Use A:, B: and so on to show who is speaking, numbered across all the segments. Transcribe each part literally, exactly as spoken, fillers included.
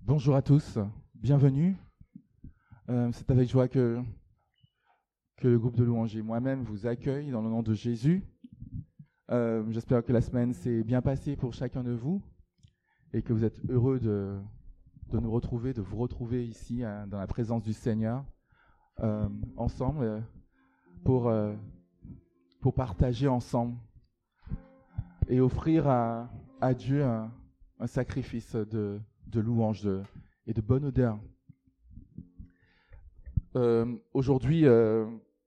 A: Bonjour à tous, bienvenue. Euh, c'est avec joie que, que le groupe de louanges et moi-même vous accueille dans le nom de Jésus. Euh, j'espère que la semaine s'est bien passée pour chacun de vous et que vous êtes heureux de, de nous retrouver, de vous retrouver ici hein, dans la présence du Seigneur, euh, ensemble, euh, pour, euh, pour partager ensemble et offrir à, à Dieu un, un sacrifice de, de louange de, et de bonne odeur. Euh, aujourd'hui, euh,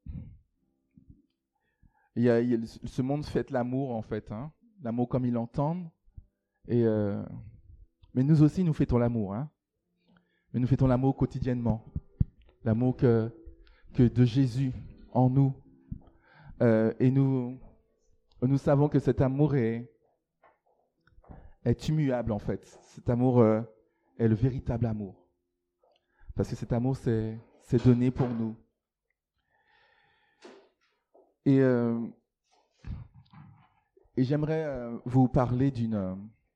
A: il y a, il y a, ce monde fête l'amour, en fait, hein, l'amour comme ils l'entendent. Et, euh, mais nous aussi, nous fêtons l'amour. Hein, mais nous fêtons l'amour quotidiennement. L'amour que, que de Jésus en nous. Euh, et nous, nous savons que cet amour est, est immuable, en fait. Cet amour euh, est le véritable amour. Parce que cet amour, c'est, c'est donné pour nous. Et, euh, et j'aimerais euh, vous parler d'une, euh,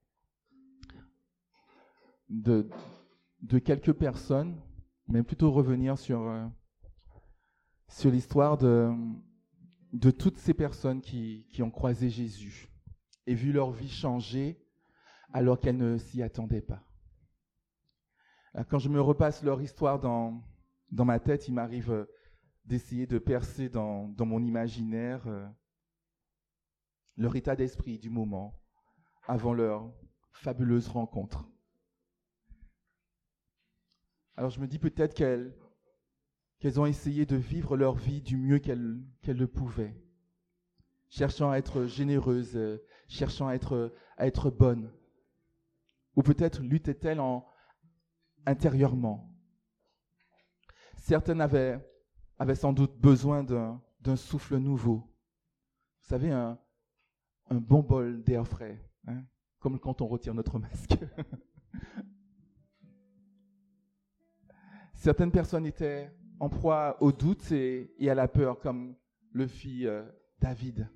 A: de, de quelques personnes, mais plutôt revenir sur, euh, sur l'histoire de, de toutes ces personnes qui, qui ont croisé Jésus et vu leur vie changer alors qu'elles ne s'y attendaient pas. Alors, quand je me repasse leur histoire dans, dans ma tête, il m'arrive euh, d'essayer de percer dans, dans mon imaginaire euh, leur état d'esprit du moment avant leur fabuleuse rencontre. Alors je me dis peut-être qu'elles, qu'elles ont essayé de vivre leur vie du mieux qu'elles, qu'elles le pouvaient, cherchant à être généreuses, euh, cherchant à être, à être bonnes. Ou peut-être luttaient-elles en, intérieurement. Certaines avaient, avaient sans doute besoin d'un, d'un souffle nouveau. Vous savez, un, un bon bol d'air frais, hein, comme quand on retire notre masque. Certaines personnes étaient en proie au doute et, et à la peur, comme le fit euh, David.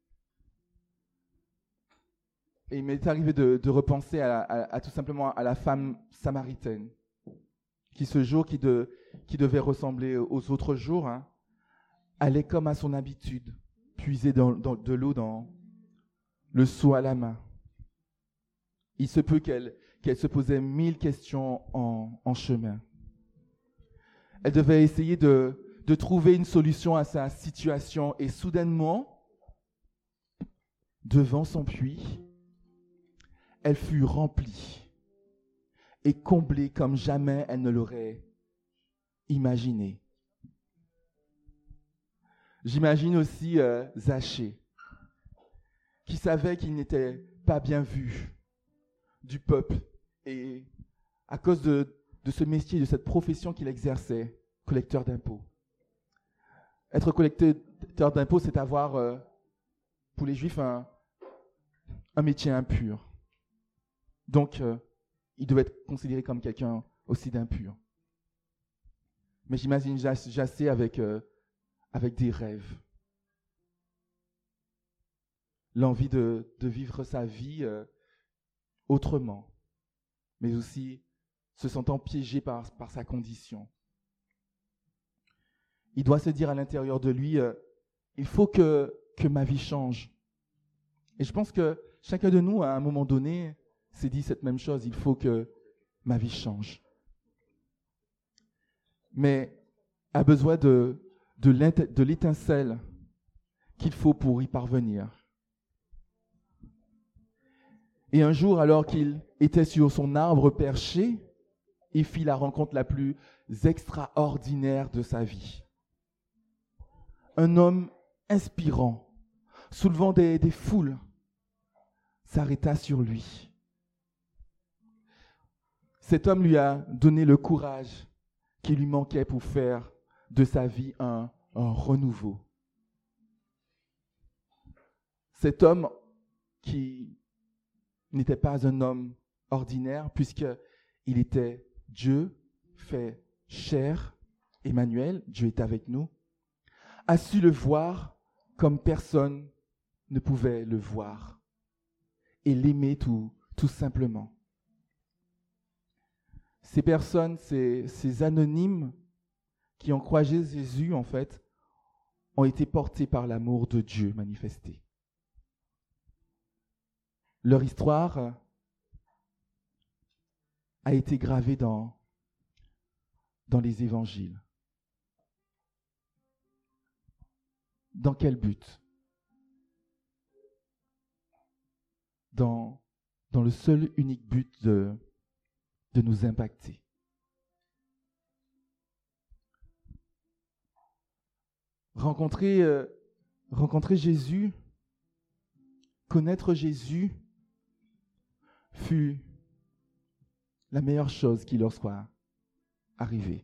A: Et il m'est arrivé de, de repenser à, à, à tout simplement à la femme samaritaine, qui ce jour qui, de, qui devait ressembler aux autres jours, hein, allait comme à son habitude, puiser dans, dans, de l'eau dans le seau à la main. Il se peut qu'elle, qu'elle se posait mille questions en, en chemin. Elle devait essayer de, de trouver une solution à sa situation et soudainement, devant son puits, elle fut remplie et comblée comme jamais elle ne l'aurait imaginé. J'imagine aussi euh, Zachée, qui savait qu'il n'était pas bien vu du peuple et à cause de, de ce métier, de cette profession qu'il exerçait, collecteur d'impôts. Être collecteur d'impôts, c'est avoir, euh, pour les Juifs, un, un métier impur. Donc, euh, il devait être considéré comme quelqu'un aussi d'impur. Mais j'imagine Zachée avec, euh, avec des rêves. L'envie de, de vivre sa vie euh, autrement, mais aussi se sentant piégé par, par sa condition. Il doit se dire à l'intérieur de lui, euh, il faut que, que ma vie change. Et je pense que chacun de nous, à un moment donné, s'est dit cette même chose, il faut que ma vie change. Mais a besoin de, de, de l'étincelle qu'il faut pour y parvenir. Et un jour, alors qu'il était sur son arbre perché, il fit la rencontre la plus extraordinaire de sa vie. Un homme inspirant, soulevant des, des foules, s'arrêta sur lui. Cet homme lui a donné le courage qui lui manquait pour faire de sa vie un, un renouveau. Cet homme qui n'était pas un homme ordinaire, puisqu'il était Dieu fait chair, Emmanuel, Dieu est avec nous, a su le voir comme personne ne pouvait le voir et l'aimer tout, tout simplement. ces personnes, ces, ces anonymes qui ont croisé Jésus, en fait, ont été portés par l'amour de Dieu manifesté. Leur histoire a été gravée dans, dans les évangiles. Dans quel but ? Dans, dans le seul unique but de, de nous impacter. Rencontrer, euh, rencontrer Jésus, connaître Jésus, fut la meilleure chose qui leur soit arrivée.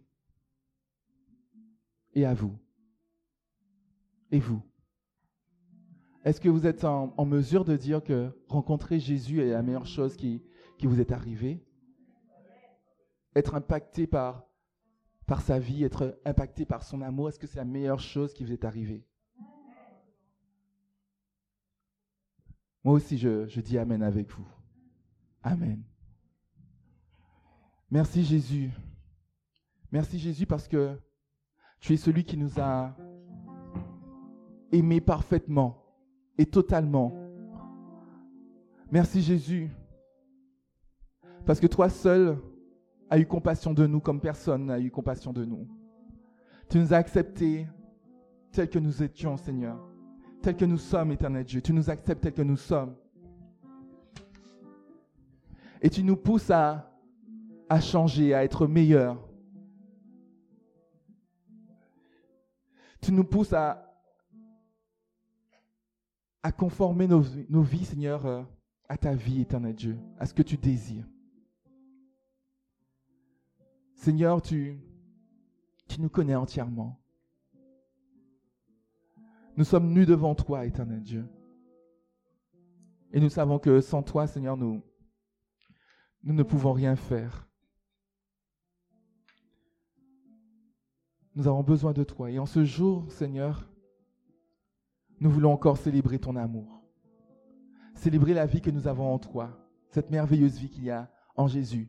A: Et à vous. Et vous? Est-ce que vous êtes en, en mesure de dire que rencontrer Jésus est la meilleure chose qui, qui vous est arrivée? Être impacté par, par sa vie, être impacté par son amour, est-ce que c'est la meilleure chose qui vous est arrivée? Moi aussi, je, je dis Amen avec vous. Amen. Merci Jésus. Merci Jésus parce que tu es celui qui nous a aimés parfaitement et totalement. Merci Jésus parce que toi seul as eu compassion de nous comme personne n'a eu compassion de nous. Tu nous as acceptés tels que nous étions, Seigneur, tels que nous sommes, éternel Dieu. Tu nous acceptes tels que nous sommes. Et tu nous pousses à, à changer, à être meilleurs. Tu nous pousses à, à conformer nos, nos vies, Seigneur, à ta vie, éternel Dieu, à ce que tu désires. Seigneur, tu, tu nous connais entièrement. Nous sommes nus devant toi, éternel Dieu. Et nous savons que sans toi, Seigneur, nous, nous ne pouvons rien faire. Nous avons besoin de toi. Et en ce jour, Seigneur, nous voulons encore célébrer ton amour. Célébrer la vie que nous avons en toi. Cette merveilleuse vie qu'il y a en Jésus.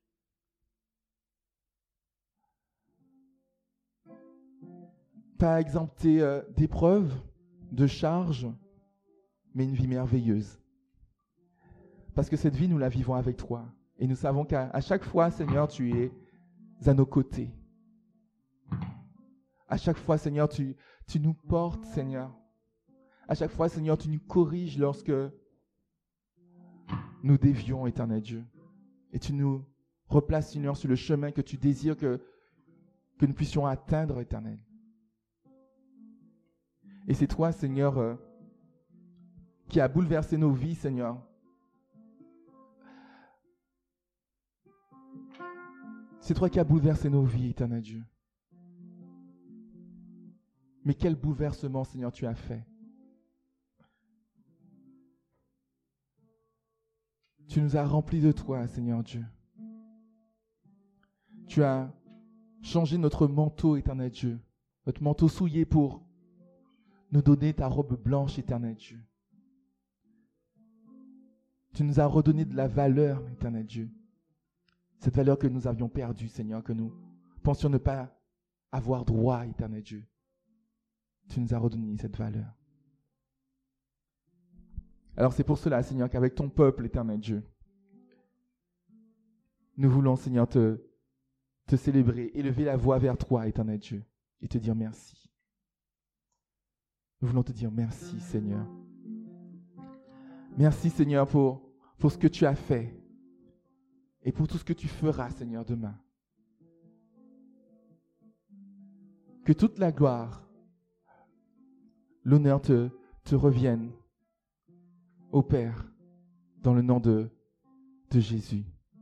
A: Pas exempté euh, d'épreuves, de charges, mais une vie merveilleuse. Parce que cette vie, nous la vivons avec toi. Et nous savons qu'à à chaque fois, Seigneur, tu es à nos côtés. À chaque fois, Seigneur, tu, tu nous portes, Seigneur. À chaque fois, Seigneur, tu nous corriges lorsque nous dévions, éternel Dieu. Et tu nous replaces, Seigneur, sur le chemin que tu désires que, que nous puissions atteindre, éternel. Et c'est toi, Seigneur, euh, qui a bouleversé nos vies, Seigneur. C'est toi qui as bouleversé nos vies, éternel Dieu. Mais quel bouleversement, Seigneur, tu as fait. Tu nous as remplis de toi, Seigneur Dieu. Tu as changé notre manteau, éternel Dieu. Notre manteau souillé pour nous donner ta robe blanche, éternel Dieu. Tu nous as redonné de la valeur, éternel Dieu. Cette valeur que nous avions perdue, Seigneur, que nous pensions ne pas avoir droit, éternel Dieu. Tu nous as redonné cette valeur. Alors c'est pour cela, Seigneur, qu'avec ton peuple, éternel Dieu, nous voulons, Seigneur, te, te célébrer, élever la voix vers toi, éternel Dieu, et te dire merci. Nous voulons te dire merci, Seigneur. Merci, Seigneur, pour, pour ce que tu as fait et pour tout ce que tu feras, Seigneur, demain. Que toute la gloire, l'honneur te, te revienne au Père, dans le nom de, de Jésus.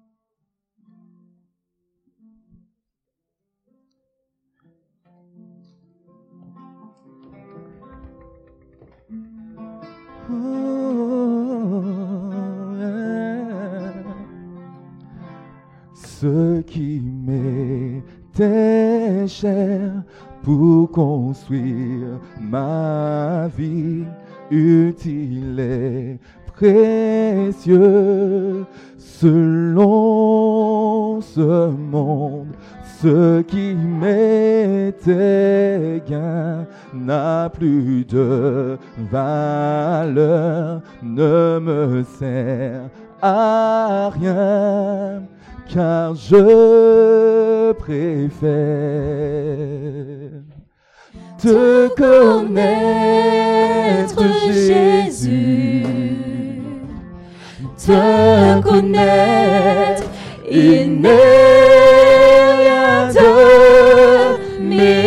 A: Ce qui m'était cher pour construire ma vie utile et précieux. Selon ce monde, ce qui m'était gain n'a plus de valeur, ne me sert à rien, car je préfère te connaître, Jésus, te connaître. Il n'est rien de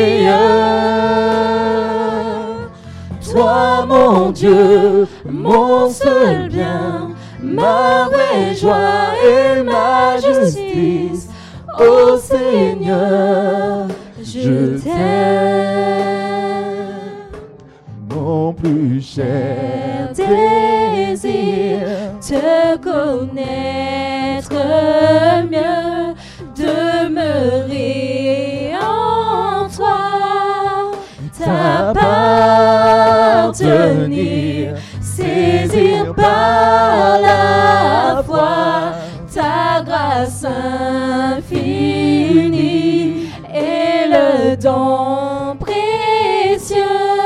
A: meilleur. Toi, mon Dieu, mon seul bien, ma vraie joie et ma justice. Ô Seigneur, je t'aime. Mon plus cher désir, te connaître mieux, demeurer en toi, t'appartenir, saisir par la foi ta grâce infinie et le don précieux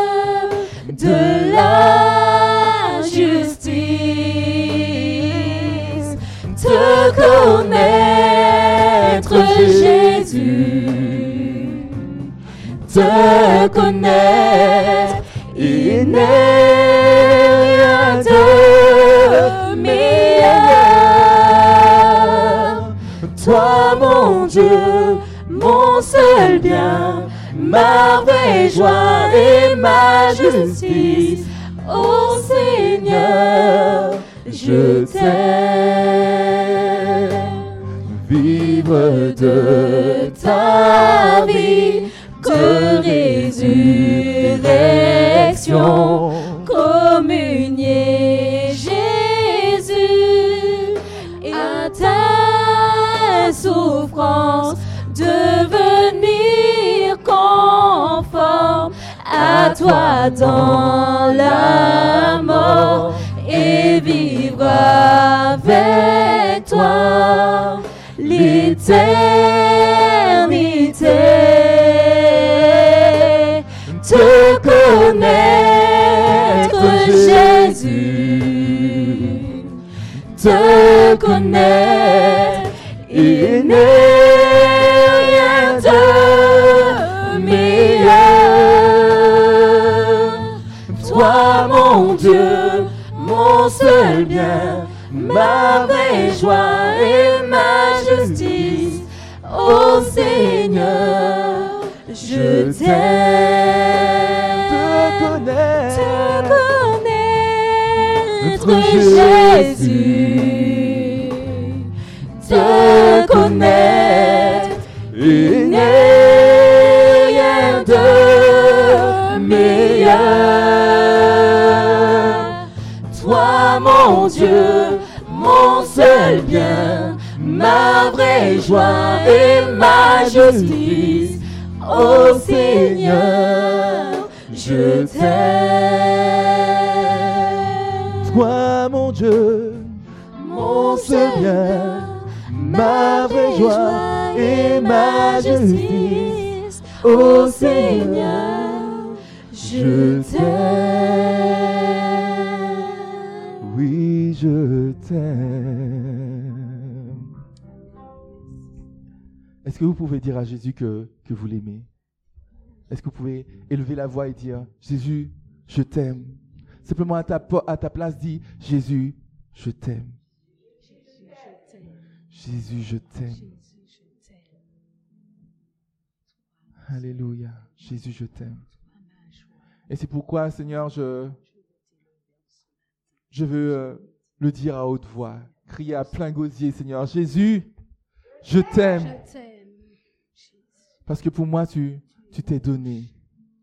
A: de la justice. Te connaître, Jésus, te connaître, il n'est rien de meilleur. Toi, mon Dieu, mon seul bien, ma vraie joie et ma justice. Ô Seigneur, je t'aime. Vivre de ta vie de résurrection, communier Jésus à ta souffrance, devenir conforme à toi dans la mort et vivre avec toi l'éternité. Te connaître, Jésus, te connaître, il n'est rien de meilleur. Toi, mon Dieu, mon seul bien, ma vraie joie et ma justice. Ô Seigneur, je t'aime. Te connaître, te connaître, Jésus, te connaître, il n'est rien de meilleur. Toi, mon Dieu, mon seul bien, ma vraie joie et ma justice. Ô Seigneur, je t'aime. Toi, mon Dieu, mon seul bien, ma vraie joie et ma justice. Ô Seigneur, je t'aime. Oui, je t'aime. Est-ce que vous pouvez dire à Jésus que, que vous l'aimez? Est-ce que vous pouvez élever la voix et dire, Jésus, je t'aime? Simplement à ta, à ta place, dis, Jésus, je t'aime. Jésus, je t'aime. Alléluia. Jésus, je t'aime. Et c'est pourquoi, Seigneur, je, je veux euh, le dire à haute voix, crier à plein gosier, Seigneur, Jésus, je t'aime. Parce que pour moi, tu, tu t'es donné.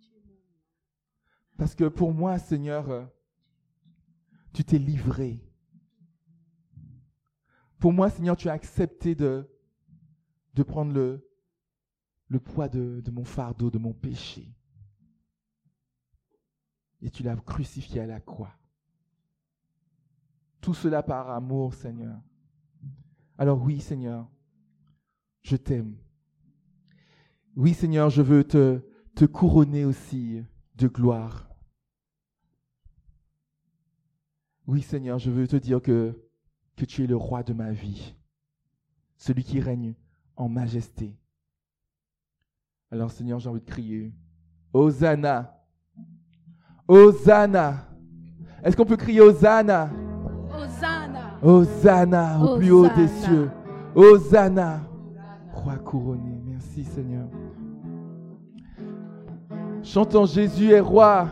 A: Parce que pour moi, Seigneur, euh, tu t'es livré. Pour moi, Seigneur, tu as accepté de, de prendre le, le poids de, de mon fardeau, de mon péché. Et tu l'as crucifié à la croix. Tout cela par amour, Seigneur. Alors oui, Seigneur, je t'aime. Oui, Seigneur, je veux te, te couronner aussi de gloire. Oui, Seigneur, je veux te dire que, que tu es le roi de ma vie, celui qui règne en majesté. Alors, Seigneur, j'ai envie de crier, Hosanna, Hosanna. Est-ce qu'on peut crier Hosanna?
B: Hosanna.
A: Hosanna au plus haut des cieux. Hosanna. Roi couronné. Merci Seigneur. Chantons Jésus est roi.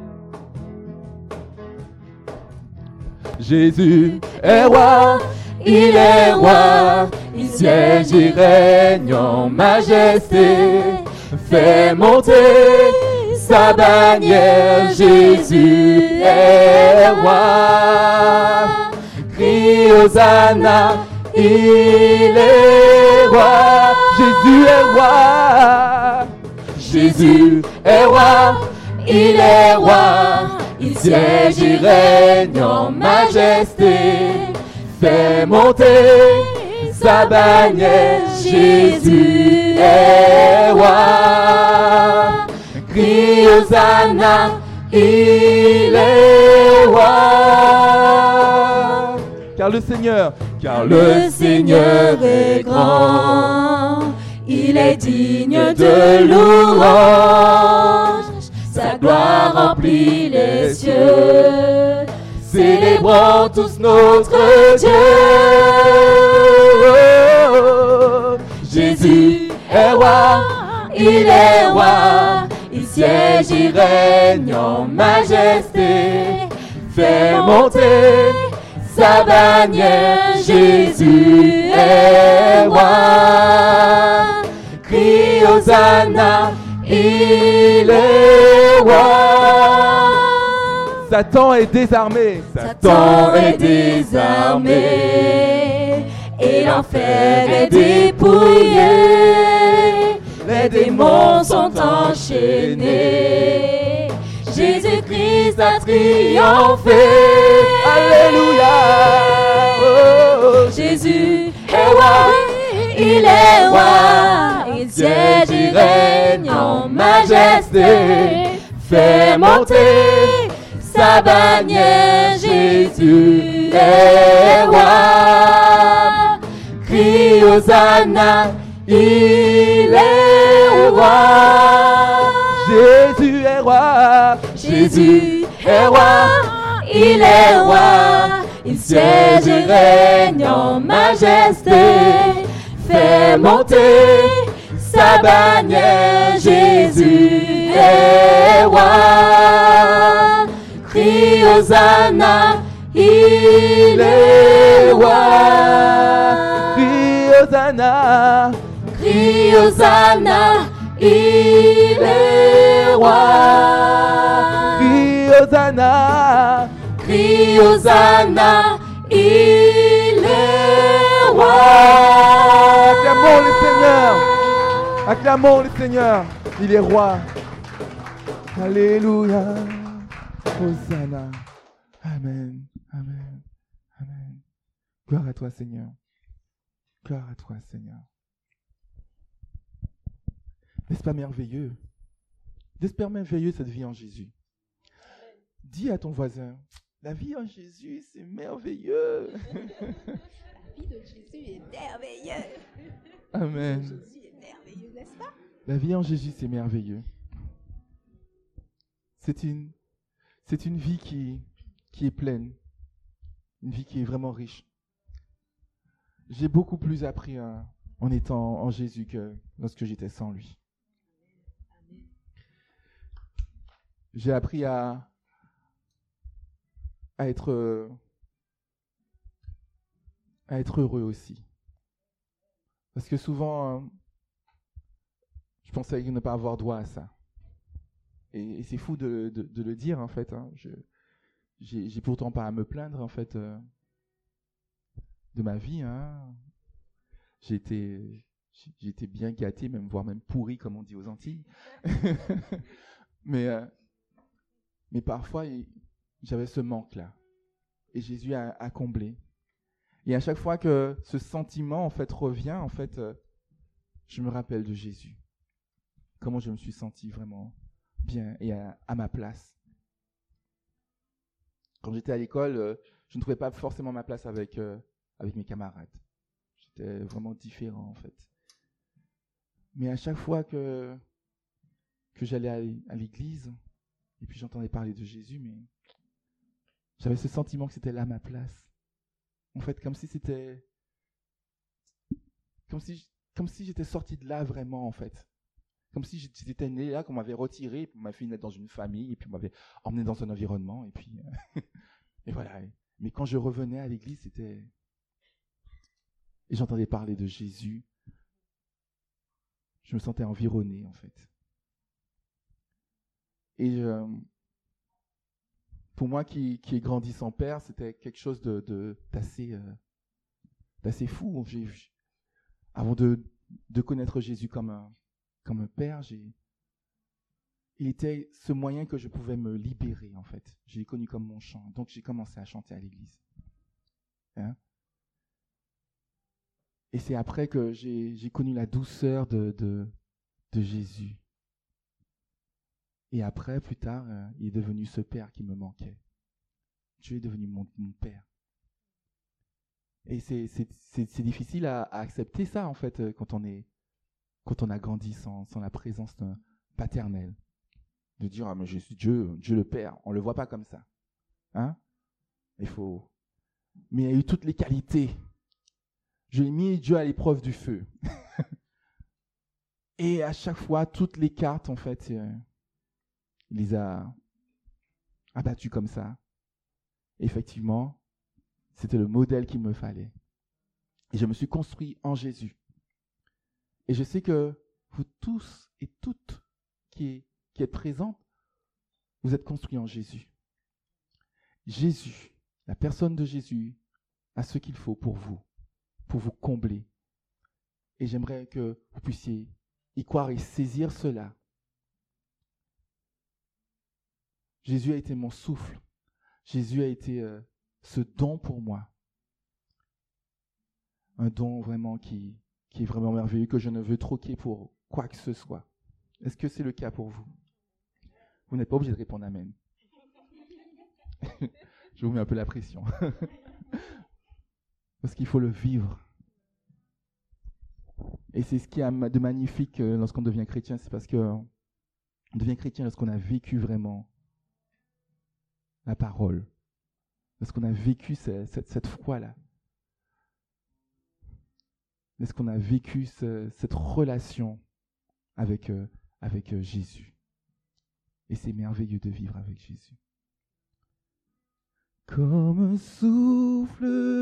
A: Jésus est roi. Il est roi. Il siège et règne en majesté. Fait monter sa bannière, Jésus est roi. Crie Hosanna, il est roi. Jésus est roi. Jésus est roi, il est roi. Il siège et règne en majesté. Fait monter sa bannière, Jésus est roi. Crie Hosanna, il est roi. Car le Seigneur, car le Seigneur est grand, il est digne de louange. Sa gloire remplit les cieux. Célébrons tous notre Dieu. Jésus est roi, il est roi. Il siège, il règne en majesté. Fait monter sa bannière, Jésus est roi. Crie Hosanna, il est roi. Satan est désarmé.
B: Satan est désarmé. Et l'enfer est dépouillé. Les démons sont enchaînés. Jésus-Christ a triomphé.
A: Alléluia.
B: Oh, Jésus est roi, il est roi. Il siège, il règne en majesté. Fait monter sa bannière, Jésus est roi. Crie Hosanna, il est roi.
A: Jésus est roi.
B: Jésus est roi, il est roi. Il siège et règne en majesté. Fait monter sa bannière, Jésus est roi. Crie Hosanna, il est roi.
A: Crie Hosanna.
B: Crie Hosanna, il est roi.
A: Crie Hosanna.
B: Crie Hosanna, il est roi.
A: Acclamons le Seigneur. Acclamons le Seigneur. Il est roi. Alléluia. Hosanna. Amen. Amen. Amen. Gloire à toi, Seigneur. Gloire à toi, Seigneur. N'est-ce pas merveilleux? N'est-ce pas merveilleux cette vie en Jésus? Dis à ton voisin, la vie en Jésus, c'est merveilleux.
B: La vie de Jésus est merveilleuse.
A: Amen.
B: Jésus est merveilleux, n'est-ce pas?
A: La vie en Jésus, c'est merveilleux. C'est une, c'est une vie qui, qui est pleine, une vie qui est vraiment riche. J'ai beaucoup plus appris hein, en étant en Jésus que lorsque j'étais sans lui. J'ai appris à, à être, à être heureux aussi. Parce que souvent, hein, je pensais ne pas avoir droit à ça. Et, et c'est fou de, de, de le dire, en fait. Hein. Je, j'ai, j'ai pourtant pas à me plaindre, en fait, euh, de ma vie. Hein. J'ai été, j'ai été bien gâté, même, voire même pourri, comme on dit aux Antilles. mais, euh, mais parfois, il, j'avais ce manque-là. et Jésus a, a comblé. Et à chaque fois que ce sentiment en fait revient, en fait, euh, je me rappelle de Jésus. Comment je me suis senti vraiment bien et à, à ma place. Quand j'étais à l'école, euh, je ne trouvais pas forcément ma place avec, euh, avec mes camarades. J'étais vraiment différent en fait. Mais à chaque fois que, que j'allais à l'église, et puis j'entendais parler de Jésus, mais j'avais ce sentiment que c'était là ma place. En fait, comme si c'était... Comme si, comme si j'étais sorti de là vraiment, en fait. Comme si j'étais né là, qu'on m'avait retiré, et puis on m'avait fait naître dans une famille, et puis on m'avait emmené dans un environnement, et puis... Euh, et voilà. Mais quand je revenais à l'église, c'était... Et j'entendais parler de Jésus. Je me sentais environné, en fait. Et euh, pour moi, qui, qui ai grandi sans père, c'était quelque chose de, de, d'assez, euh, d'assez fou. J'ai, avant de, de connaître Jésus comme un, comme un père, j'ai, il était ce moyen que je pouvais me libérer, en fait. Je l'ai connu comme mon chant. Donc, j'ai commencé à chanter à l'église. Hein? Et c'est après que j'ai, j'ai connu la douceur de, de, de Jésus. Et après, plus tard, euh, il est devenu ce père qui me manquait. Dieu est devenu mon, mon père. Et c'est, c'est, c'est, c'est difficile à, à accepter ça, en fait, quand on, est, quand on a grandi sans, sans la présence paternelle. De dire, ah, mais je suis Dieu, Dieu le Père. On ne le voit pas comme ça. Hein? Il faut... Mais il y a eu toutes les qualités. Je l'ai mis Dieu à l'épreuve du feu. Et à chaque fois, toutes les cartes, en fait... Euh, il les a abattus comme ça. Et effectivement, c'était le modèle qu'il me fallait. Et je me suis construit en Jésus. Et je sais que vous tous et toutes qui, qui êtes présents, vous êtes construits en Jésus. Jésus, la personne de Jésus, a ce qu'il faut pour vous, pour vous combler. Et j'aimerais que vous puissiez y croire et saisir cela. Jésus a été mon souffle. Jésus a été euh, ce don pour moi. Un don vraiment qui, qui est vraiment merveilleux, que je ne veux troquer pour quoi que ce soit. Est-ce que c'est le cas pour vous? Vous n'êtes pas obligé de répondre amen. Je vous mets un peu la pression. Parce qu'il faut le vivre. Et c'est ce qui a de magnifique lorsqu'on devient chrétien, c'est parce qu'on devient chrétien lorsqu'on a vécu vraiment la parole. Est-ce qu'on a vécu cette, cette, cette foi-là? Est-ce qu'on a vécu ce, cette relation avec, euh, avec euh, Jésus? Et c'est merveilleux de vivre avec Jésus. Comme un souffle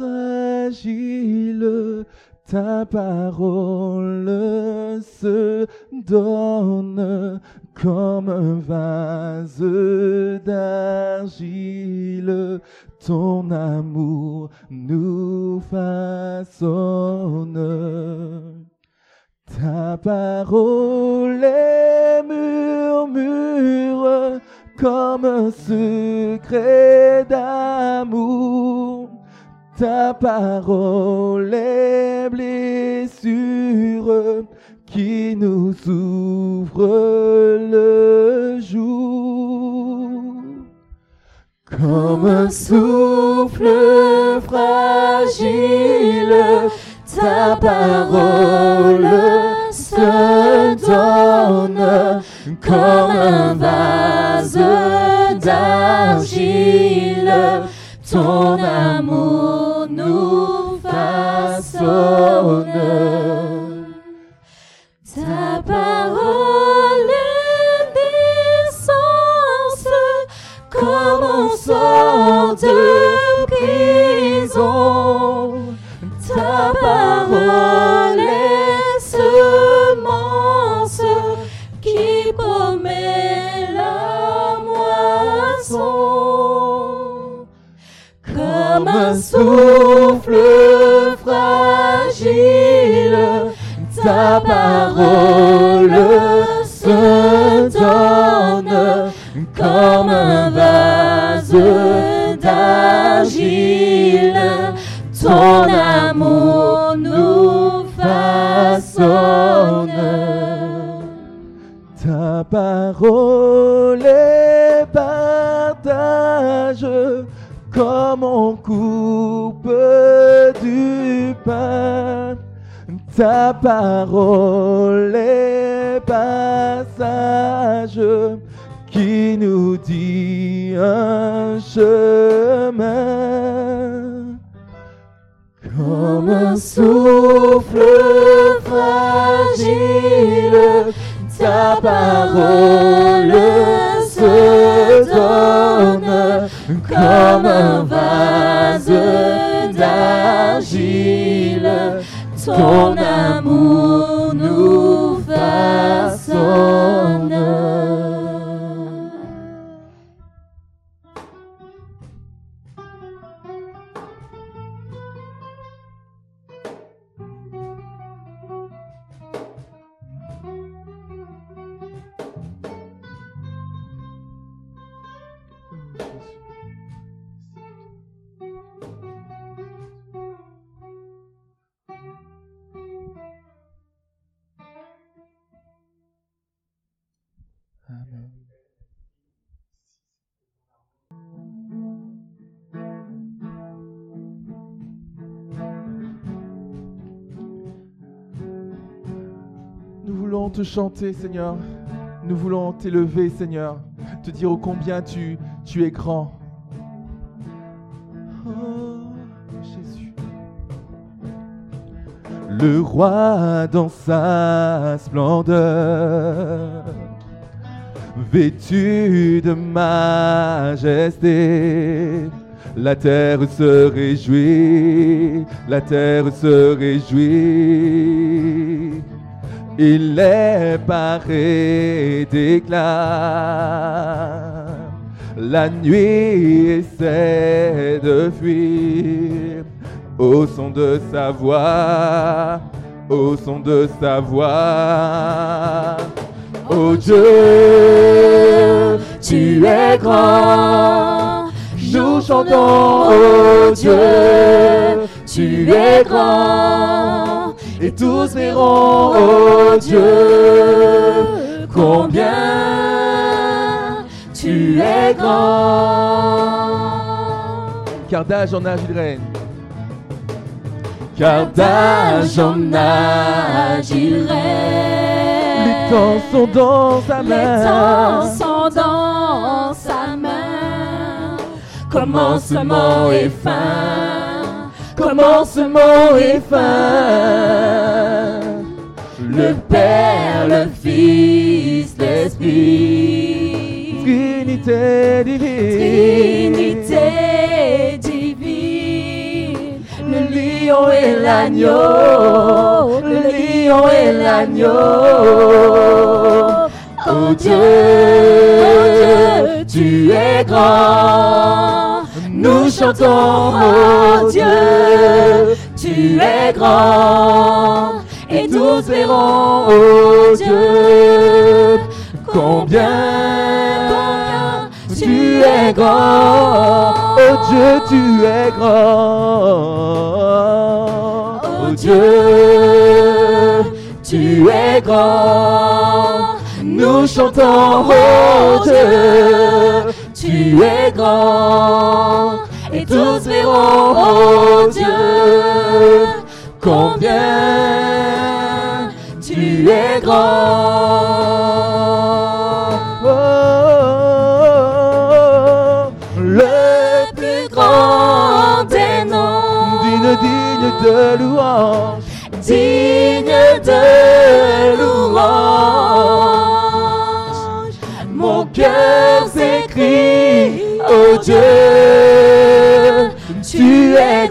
A: fragile, ta parole se donne comme un vase d'argile. Ton amour nous façonne. Ta parole est murmure comme un secret d'amour. Ta parole est blessure qui nous ouvre le jour. Comme un souffle fragile, ta parole se donne comme un vase d'argile. Ton amour nous façonne. Ta parole est d'essence comme on sort de prison. Ta parole est semence qui promet la moisson. Comme un souffle fragile, ta parole se donne comme un vase d'argile. donne. Ta parole est partage comme on coupe du pain. Ta parole est passage qui nous dit un chemin. Comme un souffle fragile, ta parole se donne comme un vase d'argile. Ton amour nous façonne. Amen. Nous voulons te chanter, Seigneur. Nous voulons t'élever, Seigneur. Te dire ô combien tu, tu es grand. Oh, Jésus. Le roi dans sa splendeur, vêtu de majesté, la terre se réjouit, la terre se réjouit. Il est paré d'éclat, la nuit essaie de fuir au son de sa voix, au son de sa voix. Oh Dieu, tu es grand, nous chantons, oh Dieu, tu es grand, et tous verront, oh Dieu, combien tu es grand. Car d'âge en âge il règne, car d'âge en âge il règne. Les temps sont dans sa main.
B: Les temps sont dans sa main.
A: Commencement et fin. Commencement et fin. Le Père, le Fils, l'Esprit. Trinité divine.
B: Trinité divine.
A: Le lion et l'agneau. Le lion et l'agneau. Oh Dieu, oh Dieu, tu es grand. Nous chantons, oh Dieu, tu es grand. Et tous verront, oh Dieu, combien, combien tu es grand. Oh Dieu, tu es grand. Oh Dieu, tu es grand. Nous chantons, oh Dieu, tu es grand. Et tous verront, oh Dieu, combien tu es grand. Oh, le plus grand des noms, digne, digne de louange, digne de louange. Mon cœur s'écrie, oh Dieu, tu es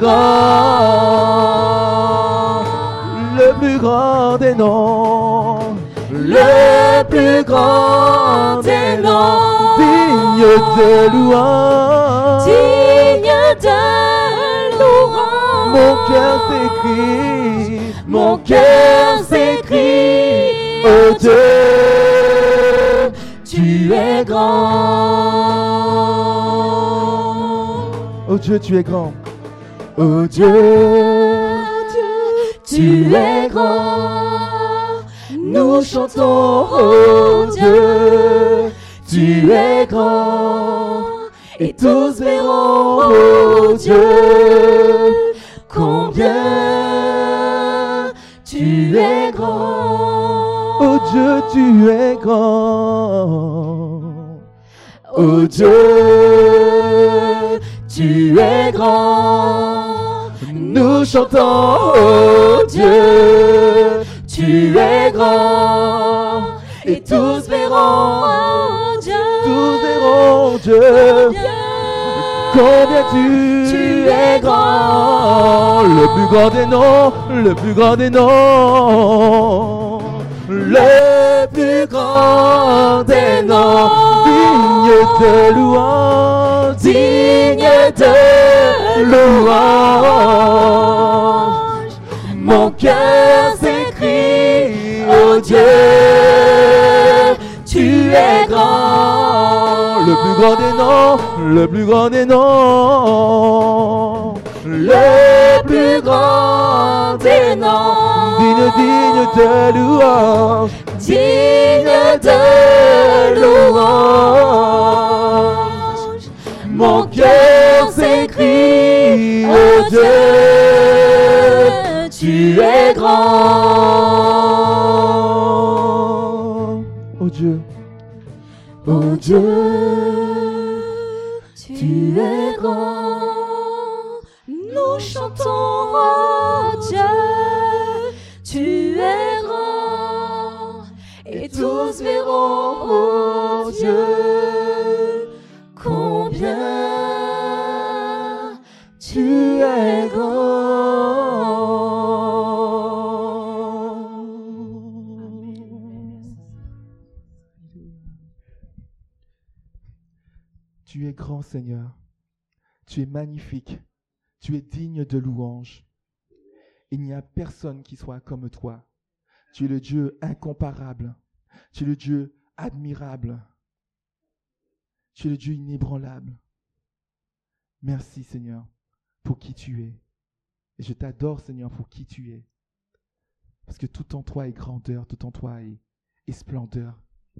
A: grand. Le plus grand des noms, le plus grand des noms, digne de louange, digne de louange. Mon cœur s'écrie, mon cœur s'écrie, oh Dieu, tu es grand. Oh Dieu, tu es grand. Oh Dieu, tu es grand.
B: nous chantons, oh Dieu, tu es grand, et tous verront, oh Dieu, combien tu es grand.
A: Oh Dieu, tu es grand.
B: Oh Dieu, tu es grand. Nous chantons, oh Dieu, tu es grand. Et tous verront, oh Dieu,
A: Tous verront, Dieu, combien tu,
B: tu es grand.
A: Le plus grand des noms, le plus grand des noms, le plus grand des noms, digne de louange,
B: Digne de louange. Mon cœur s'écrie, oh Dieu, tu es grand.
A: le plus grand des noms, le plus grand des noms,
B: Le plus grand des noms,
A: digne, digne de louange,
B: digne de louange. Mon cœur s'écrie, oh Dieu, tu es grand.
A: oh Dieu,
B: Oh Dieu, tu es grand. Nous chantons, oh Dieu, tu es grand. Et tous verront, oh Dieu, combien tu es grand.
A: tu es grand Seigneur, tu es magnifique, tu es digne de louange. Il n'y a personne qui soit comme toi. Tu es le Dieu incomparable, tu es le Dieu admirable, tu es le Dieu inébranlable. Merci Seigneur pour qui tu es. Et je t'adore Seigneur pour qui tu es. Parce que tout en toi est grandeur, tout en toi est, est splendeur.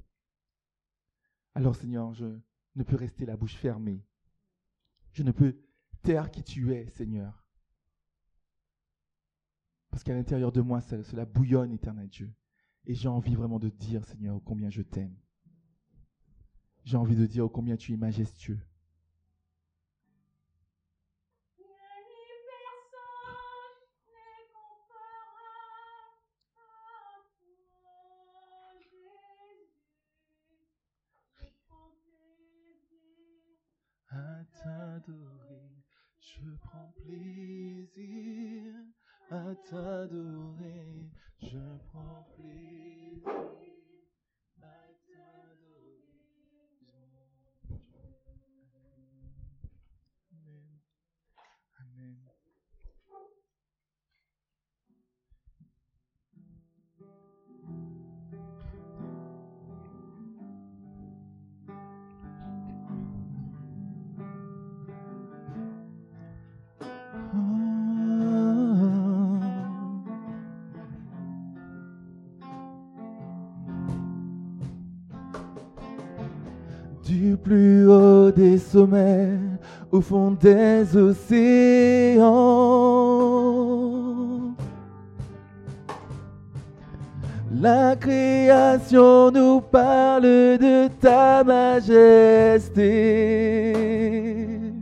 A: Alors Seigneur, je ne peux rester la bouche fermée. Je ne peux taire qui tu es, Seigneur. Parce qu'à l'intérieur de moi, cela, cela bouillonne, éternel Dieu. Et j'ai envie vraiment de dire, Seigneur, ô combien je t'aime. J'ai envie de dire ô combien tu es majestueux. À t'adorer, je prends plaisir. À t'adorer, je prends plaisir. À t'adorer. Amen. Amen. Du plus haut des sommets, au fond des océans, la création nous parle de ta majesté.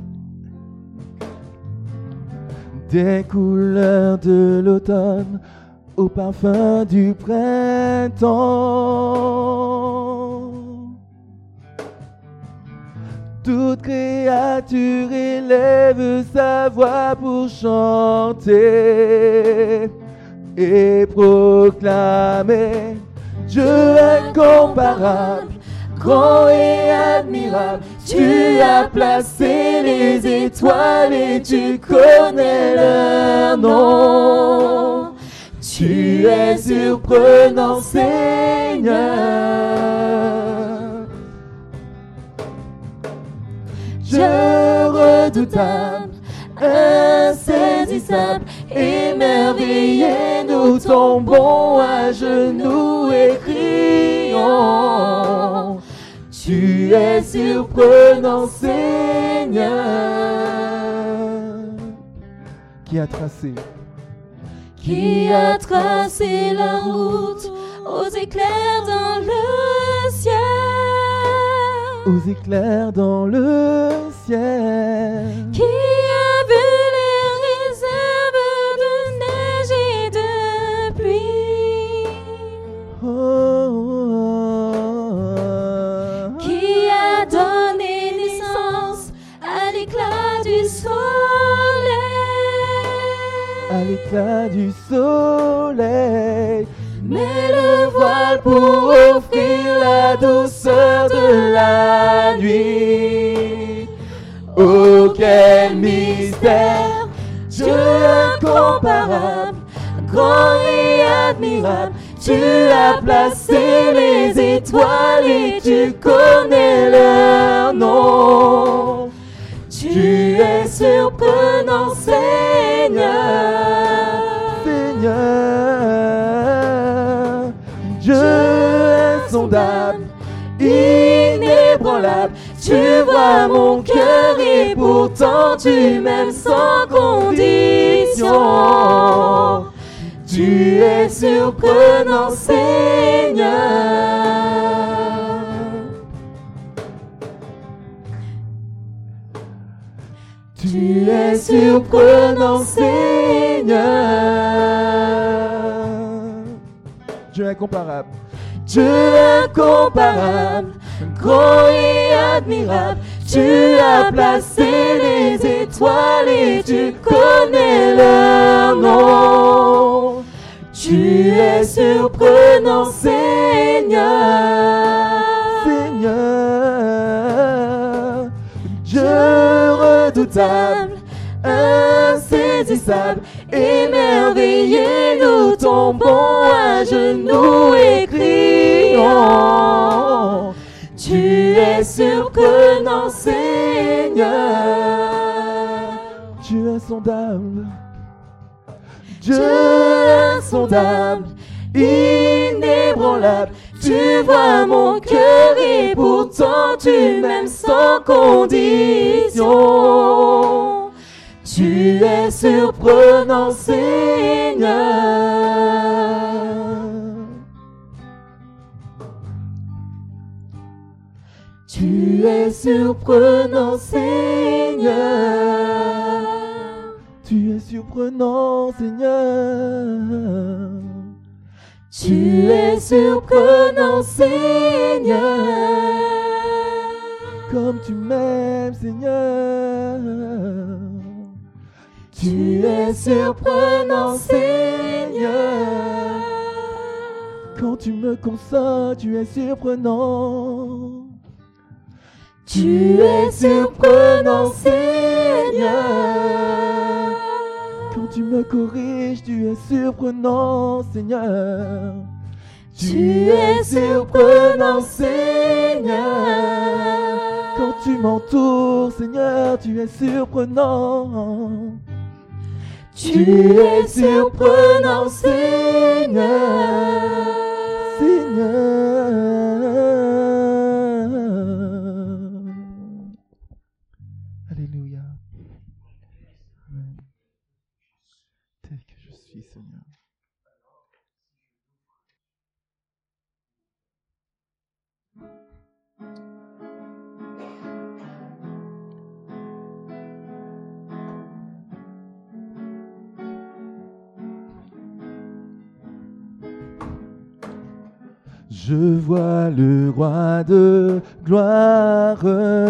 A: Des couleurs de l'automne au parfum du printemps, toute créature élève sa voix pour chanter et proclamer Dieu incomparable, grand et admirable. Tu as placé les étoiles et tu connais leur nom. Tu es surprenant, Seigneur. Dieu redoutable, insaisissable, émerveillé nous nous tombons à genoux et crions. Tu es surprenant, Seigneur. Qui a tracé
C: Qui a tracé la route aux éclairs dans le ciel,
A: aux éclairs dans le ciel.
C: Qui a vu les réserves de neige et de pluie,
A: Oh, oh, oh.
C: Qui a donné naissance à l'éclat du soleil,
A: À l'éclat du soleil.
C: met le voile pour offrir la douceur de la nuit.
A: Oh, quel mystère,
C: Dieu incomparable, grand et admirable, tu as placé les étoiles et tu connais leur nom. Tu es surprenant, Seigneur.
A: Seigneur, Dieu insondable,
C: Inébranlable, tu vois mon cœur et pourtant tu m'aimes sans condition. Tu es surprenant, Seigneur. Tu es surprenant, Seigneur.
A: Dieu incomparable,
C: Dieu incomparable, grand et admirable, tu as placé les étoiles et tu connais leur nom. Tu es surprenant, Seigneur.
A: Seigneur, Dieu redoutable,
C: insaisissable, émerveillé, nous tombons à genoux et crions. Tu es surprenant, Seigneur.
A: Dieu insondable,
C: Dieu insondable, inébranlable, tu vois mon cœur et pourtant tu m'aimes sans condition. Tu es surprenant, Seigneur. Tu es surprenant, Seigneur.
A: Tu es surprenant, Seigneur.
C: Tu es surprenant, Seigneur.
A: Comme tu m'aimes, Seigneur.
C: Tu es surprenant, Seigneur.
A: Quand tu me consoles, tu es surprenant.
C: Tu es surprenant, Seigneur.
A: Quand tu me corriges, tu es surprenant, Seigneur.
C: Tu es surprenant, Seigneur.
A: Quand tu m'entoures, Seigneur, tu es surprenant.
C: Tu es surprenant, Seigneur.
A: Seigneur. Alléluia. Amen. Tel que je suis, Seigneur. Je vois le roi de gloire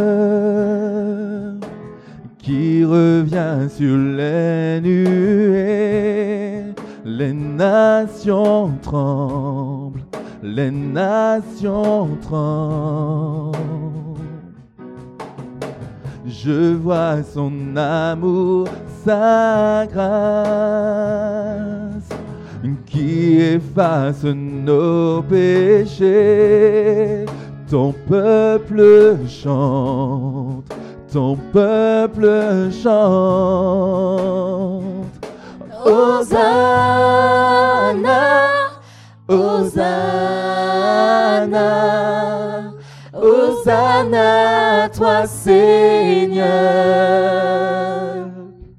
A: qui revient sur les nuées. Les nations tremblent, les nations tremblent. Je vois son amour, sa grâce qui efface nos péchés. Ton peuple chante, ton peuple chante.
C: Hosanna, Hosanna, Hosanna à toi Seigneur.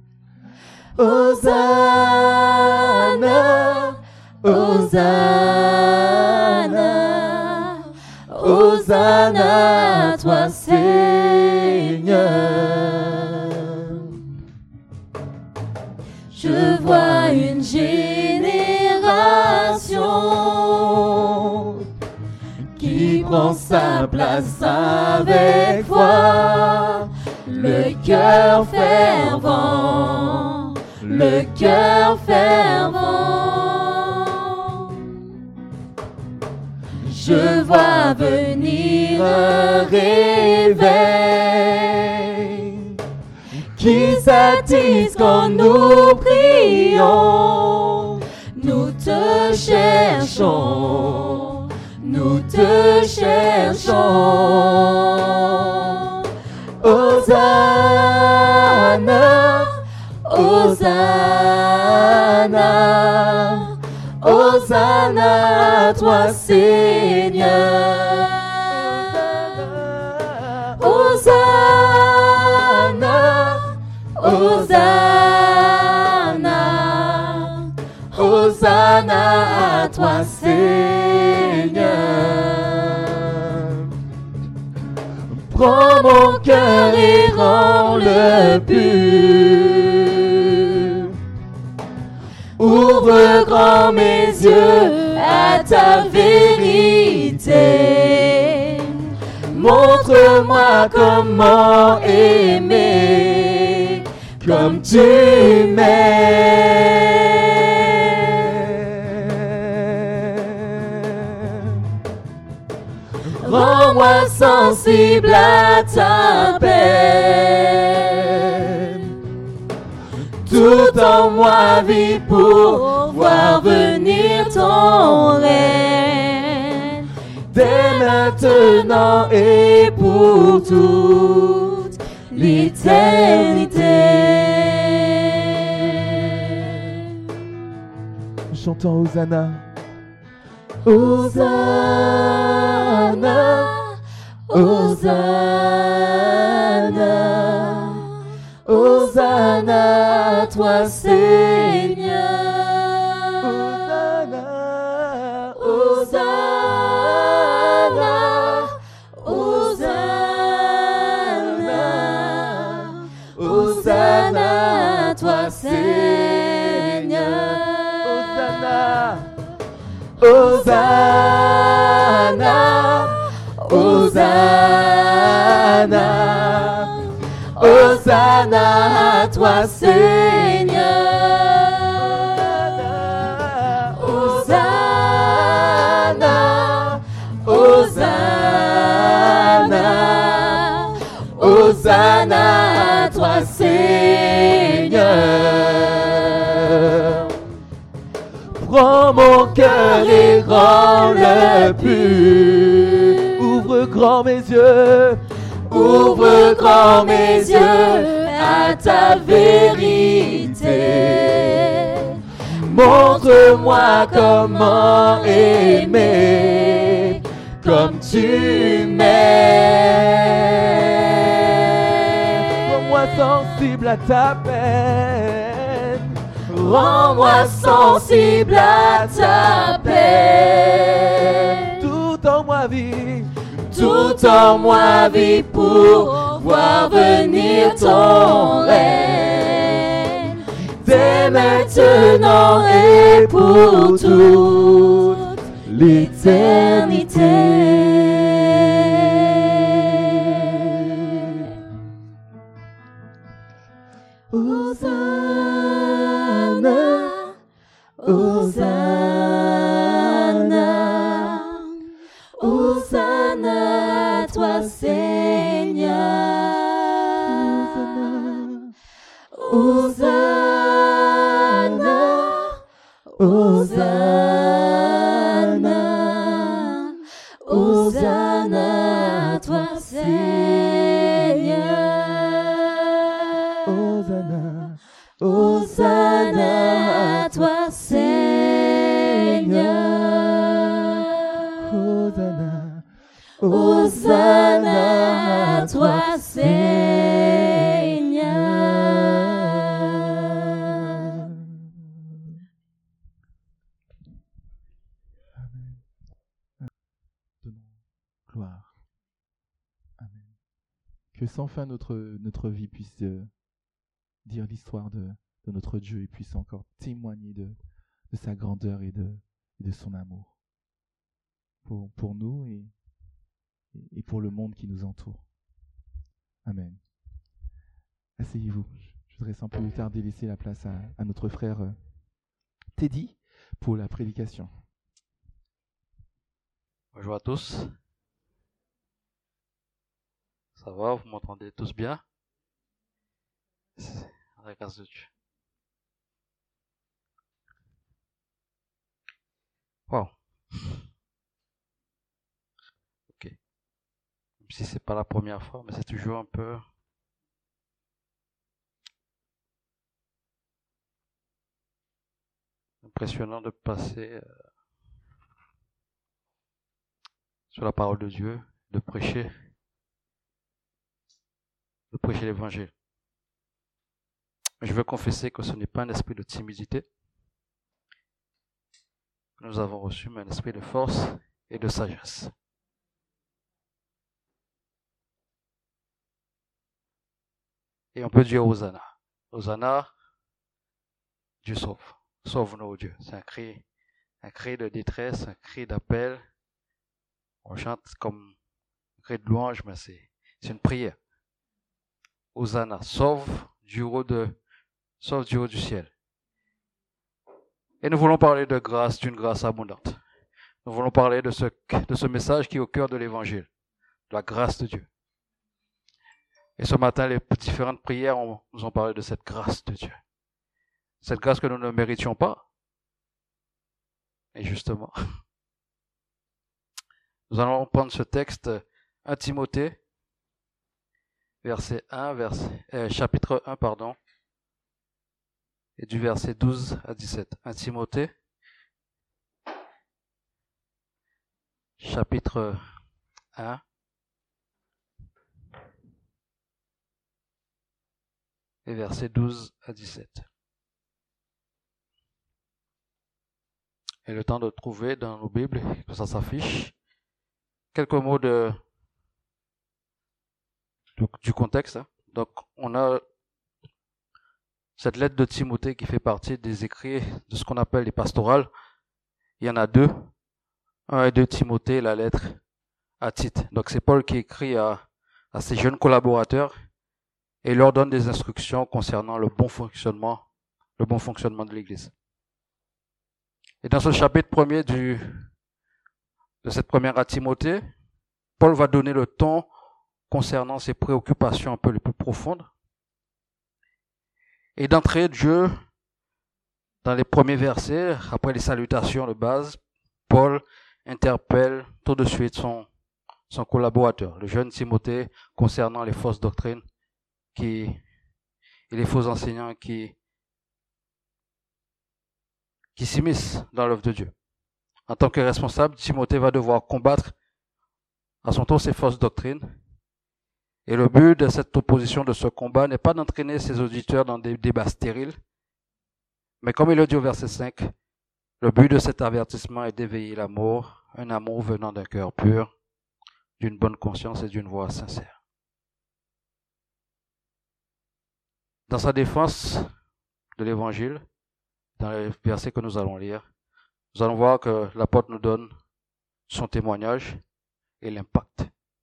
C: Hosanna, Hosanna, Hosanna à toi Seigneur. Je vois une génération qui prend sa place avec foi, le cœur fervent, le cœur fervent. Je vois venir un réveil qui s'attise quand nous prions. Nous te cherchons, nous te cherchons. Hosanna, Hosanna, Hosanna à toi Seigneur. Hosanna, Hosanna, Hosanna à toi Seigneur. Prends mon cœur et rends-le pur. Ouvre grand mes yeux à ta vérité. Montre-moi comment aimer comme tu m'aimes. Rends-moi sensible à ta peine. Tout en moi vit pour voir venir ton règne. Dès maintenant et pour toute l'éternité.
A: Chantons Hosanna.
C: Hosanna, Hosanna, Hosanna à toi Seigneur.
A: Hosanna,
C: Hosanna, Hosanna, Hosanna à toi Seigneur.
A: Hosanna, Hosanna,
C: Hosanna à toi Seigneur. Hosanna, Hosanna, Hosanna à toi Seigneur.
A: prends mon cœur et rends-le pur. Ouvre grand mes yeux,
C: Ouvre grand mes yeux à ta vérité. Montre-moi comment aimer comme tu m'aimes.
A: rends-moi sensible à ta peine.
C: Rends-moi sensible à ta paix.
A: Tout en moi vit,
C: Tout en moi vit pour voir venir ton règne. Dès maintenant et pour toute l'éternité. Hosanna, Hosanna, Hosanna à toi Seigneur. Hosanna, Hosanna, Hosanna, Hosanna à toi, Seigneur.
A: Donnons gloire. Amen. Que sans fin notre, notre vie puisse euh, dire l'histoire de, de notre Dieu et puisse encore témoigner de, de sa grandeur et de, de son amour pour, pour nous et, et pour le monde qui nous entoure. Amen. Asseyez-vous. Je voudrais sans plus tarder laisser la place à, à notre frère euh, Teddy pour la prédication.
D: Bonjour à tous. Ça va, vous m'entendez tous bien? C'est la grâce de Dieu. Wow. Ok. Même si c'est pas la première fois, mais c'est toujours un peu impressionnant de passer euh, sur la parole de Dieu, de prêcher, de prêcher l'évangile. Je veux confesser que ce n'est pas un esprit de timidité que nous avons reçu, mais un esprit de force et de sagesse. Et on peut dire Hosanna. Hosanna, Dieu sauve. Sauve-nous, oh Dieu. C'est un cri, un cri de détresse, un cri d'appel. On chante comme un cri de louange, mais c'est, c'est une prière. Hosanna, sauve du haut de, sauve du haut du ciel. Et nous voulons parler de grâce, d'une grâce abondante. Nous voulons parler de ce, de ce message qui est au cœur de l'évangile, de la grâce de Dieu. Et ce matin, les différentes prières on, nous ont parlé de cette grâce de Dieu. Cette grâce que nous ne méritions pas. Et justement, nous allons prendre ce texte, un Timothée, verset un, verset, euh, chapitre un, pardon, et du verset douze à dix-sept. un Timothée, chapitre un, et verset douze à dix-sept. Et le temps de trouver dans nos Bibles, que ça s'affiche, quelques mots de, de du contexte. Hein. Donc, on a cette lettre de Timothée qui fait partie des écrits de ce qu'on appelle les pastorales. Il y en a deux. Un et deux Timothée, la lettre à Tite. Donc, c'est Paul qui écrit à, à ses jeunes collaborateurs et leur donne des instructions concernant le bon fonctionnement, le bon fonctionnement de l'Église. Et dans ce chapitre premier du, de cette première à Timothée, Paul va donner le ton concernant ses préoccupations un peu les plus profondes. Et d'entrée de jeu, dans les premiers versets, après les salutations de base, Paul interpelle tout de suite son, son collaborateur, le jeune Timothée, concernant les fausses doctrines qui, et les faux enseignants qui qui s'immiscent dans l'œuvre de Dieu. En tant que responsable, Timothée va devoir combattre à son tour ces fausses doctrines. Et le but de cette opposition, de ce combat, n'est pas d'entraîner ses auditeurs dans des débats stériles, mais comme il le dit au verset cinq, le but de cet avertissement est d'éveiller l'amour, un amour venant d'un cœur pur, d'une bonne conscience et d'une voix sincère. Dans sa défense de l'Évangile, dans les versets que nous allons lire, nous allons voir que l'apôtre nous donne son témoignage et l'impact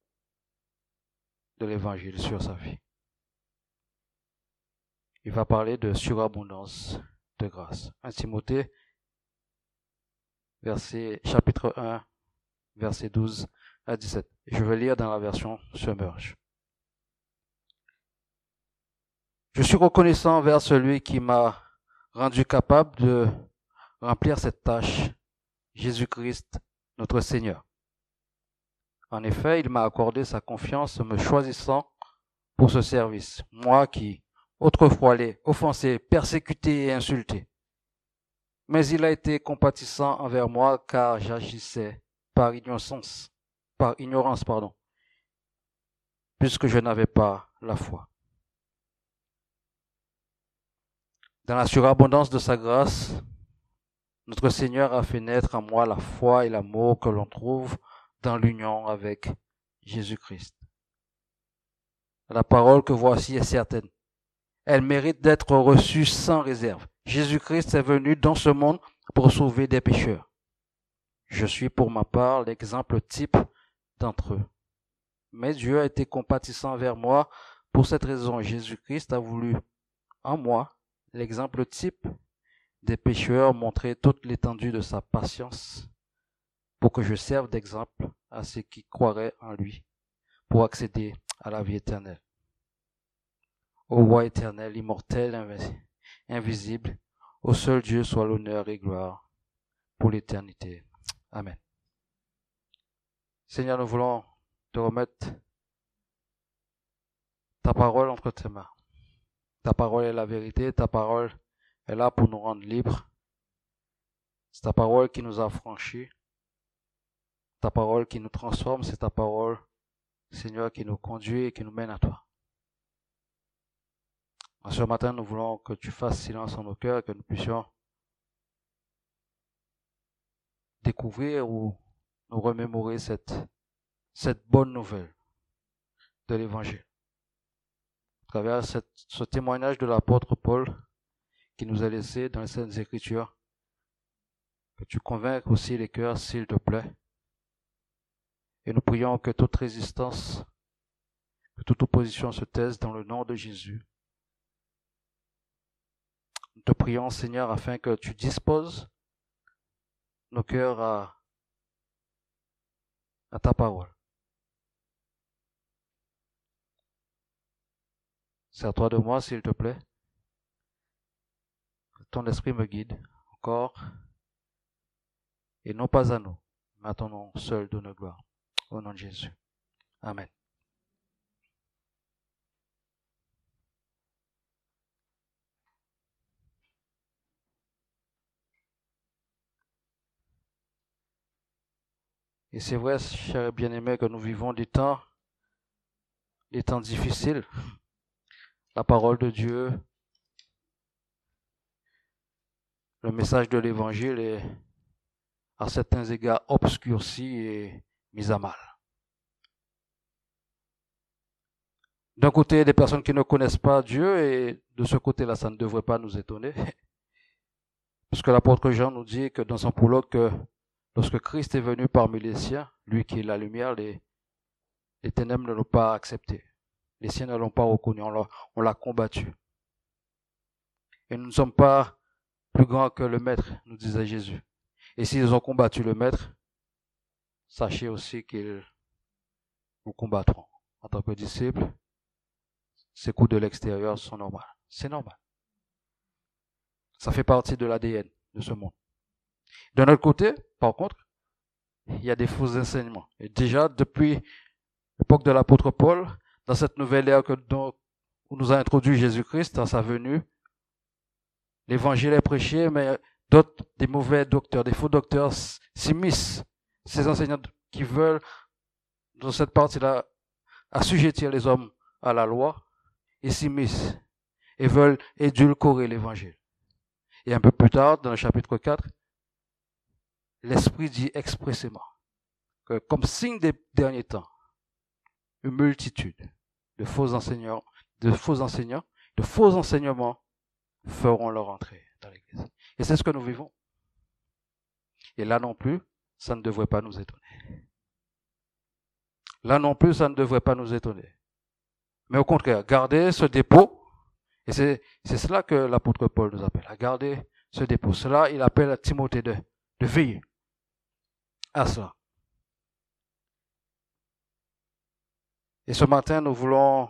D: de l'Évangile sur sa vie. Il va parler de surabondance de grâce. un Timothée, verset, chapitre un, verset douze à dix-sept. Je vais lire dans la version Submerge. Je suis reconnaissant envers celui qui m'a rendu capable de remplir cette tâche, Jésus-Christ, notre Seigneur. En effet, il m'a accordé sa confiance en me choisissant pour ce service, moi qui, autrefois, l'ai offensé, persécuté et insulté. Mais il a été compatissant envers moi car j'agissais par innocence. par ignorance, pardon, puisque je n'avais pas la foi. Dans la surabondance de sa grâce, notre Seigneur a fait naître en moi la foi et l'amour que l'on trouve dans l'union avec Jésus-Christ. La parole que voici est certaine. Elle mérite d'être reçue sans réserve. Jésus-Christ est venu dans ce monde pour sauver des pécheurs. Je suis pour ma part l'exemple type d'entre eux. Mais Dieu a été compatissant envers moi. Pour cette raison, Jésus-Christ a voulu en moi l'exemple type des pécheurs, montrer toute l'étendue de sa patience pour que je serve d'exemple à ceux qui croiraient en lui pour accéder à la vie éternelle. Ô roi éternel, immortel, invisible, au seul Dieu soit l'honneur et gloire pour l'éternité. Amen. Seigneur, nous voulons te remettre ta parole entre tes mains. Ta parole est la vérité, ta parole est là pour nous rendre libres. C'est ta parole qui nous a franchis. Ta parole qui nous transforme, c'est ta parole, Seigneur, qui nous conduit et qui nous mène à toi. Ce matin, nous voulons que tu fasses silence en nos cœurs, que nous puissions découvrir ou nous remémorer cette, cette bonne nouvelle de l'Évangile. À travers cette, ce témoignage de l'apôtre Paul qui nous a laissé dans les Saintes Écritures, que tu convainques aussi les cœurs, s'il te plaît. Et nous prions que toute résistance, que toute opposition se taise dans le nom de Jésus. Nous te prions, Seigneur, afin que tu disposes nos cœurs à, à ta parole. C'est à toi de moi, s'il te plaît. Que ton esprit me guide encore, et non pas à nous, mais à ton nom seul de nos gloires. Au nom de Jésus. Amen. Et c'est vrai, chers bien-aimés, que nous vivons des temps, des temps difficiles. La parole de Dieu, le message de l'Évangile est à certains égards obscurci et mis à mal. D'un côté, des personnes qui ne connaissent pas Dieu, et de ce côté-là, ça ne devrait pas nous étonner. Puisque l'apôtre Jean nous dit que dans son prologue, que lorsque Christ est venu parmi les siens, lui qui est la lumière, les, les ténèbres ne l'ont pas accepté. Les siens ne l'ont pas reconnu, on l'a, on l'a combattu. Et nous ne sommes pas plus grands que le Maître, nous disait Jésus. Et s'ils ont combattu le Maître, sachez aussi qu'ils nous combattront. En tant que disciples, ces coups de l'extérieur sont normaux. C'est normal. Ça fait partie de l'A D N de ce monde. D'un autre côté, par contre, il y a des faux enseignements. Et déjà, depuis l'époque de l'apôtre Paul, dans cette nouvelle ère que, dont, où nous a introduit Jésus-Christ, dans sa venue, l'évangile est prêché, mais d'autres, des mauvais docteurs, des faux docteurs s'immiscent. Ces enseignants qui veulent, dans cette partie-là, assujettir les hommes à la loi, ils s'immiscent et veulent édulcorer l'évangile. Et un peu plus tard, dans le chapitre quatre, l'Esprit dit expressément que comme signe des derniers temps, une multitude de faux enseignants, de faux enseignants, de faux enseignements feront leur entrée dans l'Église. Et c'est ce que nous vivons. Et là non plus, ça ne devrait pas nous étonner. Là non plus, ça ne devrait pas nous étonner. Mais au contraire, gardez ce dépôt, et c'est, c'est cela que l'apôtre Paul nous appelle, à garder ce dépôt. Cela, il appelle à Timothée de, de veiller à cela. Et ce matin, nous voulons,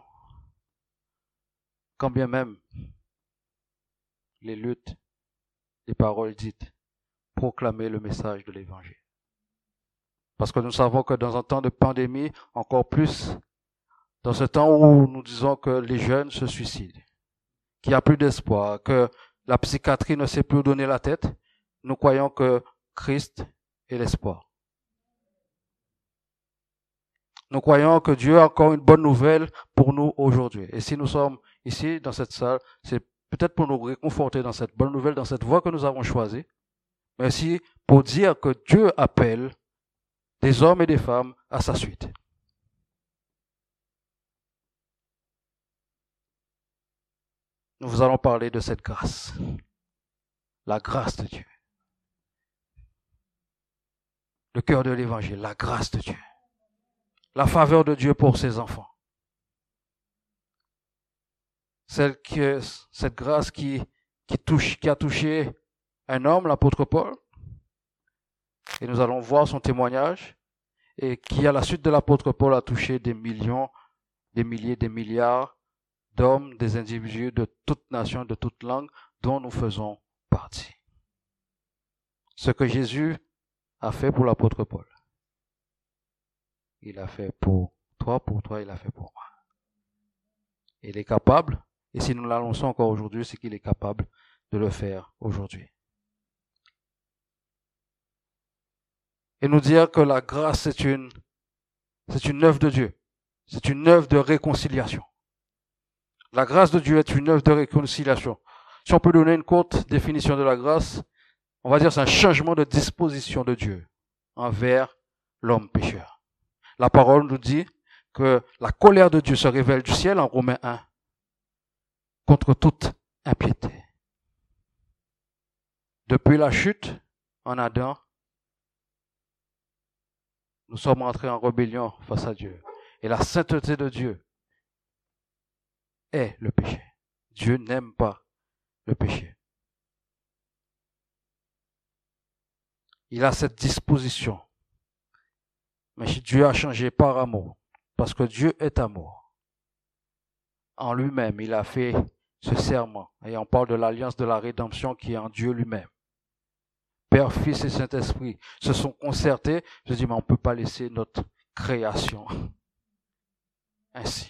D: quand bien même les luttes, les paroles dites, proclamer le message de l'Évangile. Parce que nous savons que dans un temps de pandémie, encore plus, dans ce temps où nous disons que les jeunes se suicident, qu'il n'y a plus d'espoir, que la psychiatrie ne sait plus où donner la tête, nous croyons que Christ est l'espoir. Nous croyons que Dieu a encore une bonne nouvelle pour nous aujourd'hui. Et si nous sommes ici, dans cette salle, c'est peut-être pour nous réconforter dans cette bonne nouvelle, dans cette voie que nous avons choisie, mais aussi pour dire que Dieu appelle des hommes et des femmes à sa suite. Nous vous allons parler de cette grâce. La grâce de Dieu. Le cœur de l'évangile, la grâce de Dieu. La faveur de Dieu pour ses enfants. Celle que, cette grâce qui, qui, touche, qui a touché un homme, l'apôtre Paul, et nous allons voir son témoignage, et qui à la suite de l'apôtre Paul a touché des millions, des milliers, des milliards d'hommes, des individus de toute nation, de toute langue, dont nous faisons partie. Ce que Jésus a fait pour l'apôtre Paul, il a fait pour toi, pour toi, il a fait pour moi. Il est capable, et si nous l'annonçons encore aujourd'hui, c'est qu'il est capable de le faire aujourd'hui. Et nous dire que la grâce, c'est une, c'est une œuvre de Dieu. C'est une œuvre de réconciliation. La grâce de Dieu est une œuvre de réconciliation. Si on peut donner une courte définition de la grâce, on va dire que c'est un changement de disposition de Dieu envers l'homme pécheur. La parole nous dit que la colère de Dieu se révèle du ciel en Romains un contre toute impiété. Depuis la chute en Adam, nous sommes entrés en rébellion face à Dieu. Et la sainteté de Dieu est le péché. Dieu n'aime pas le péché. Il a cette disposition. Mais Dieu a changé par amour. Parce que Dieu est amour. En lui-même, il a fait ce serment. Et on parle de l'alliance de la rédemption qui est en Dieu lui-même. Père, Fils et Saint-Esprit se sont concertés. Je dis, mais on ne peut pas laisser notre création ainsi.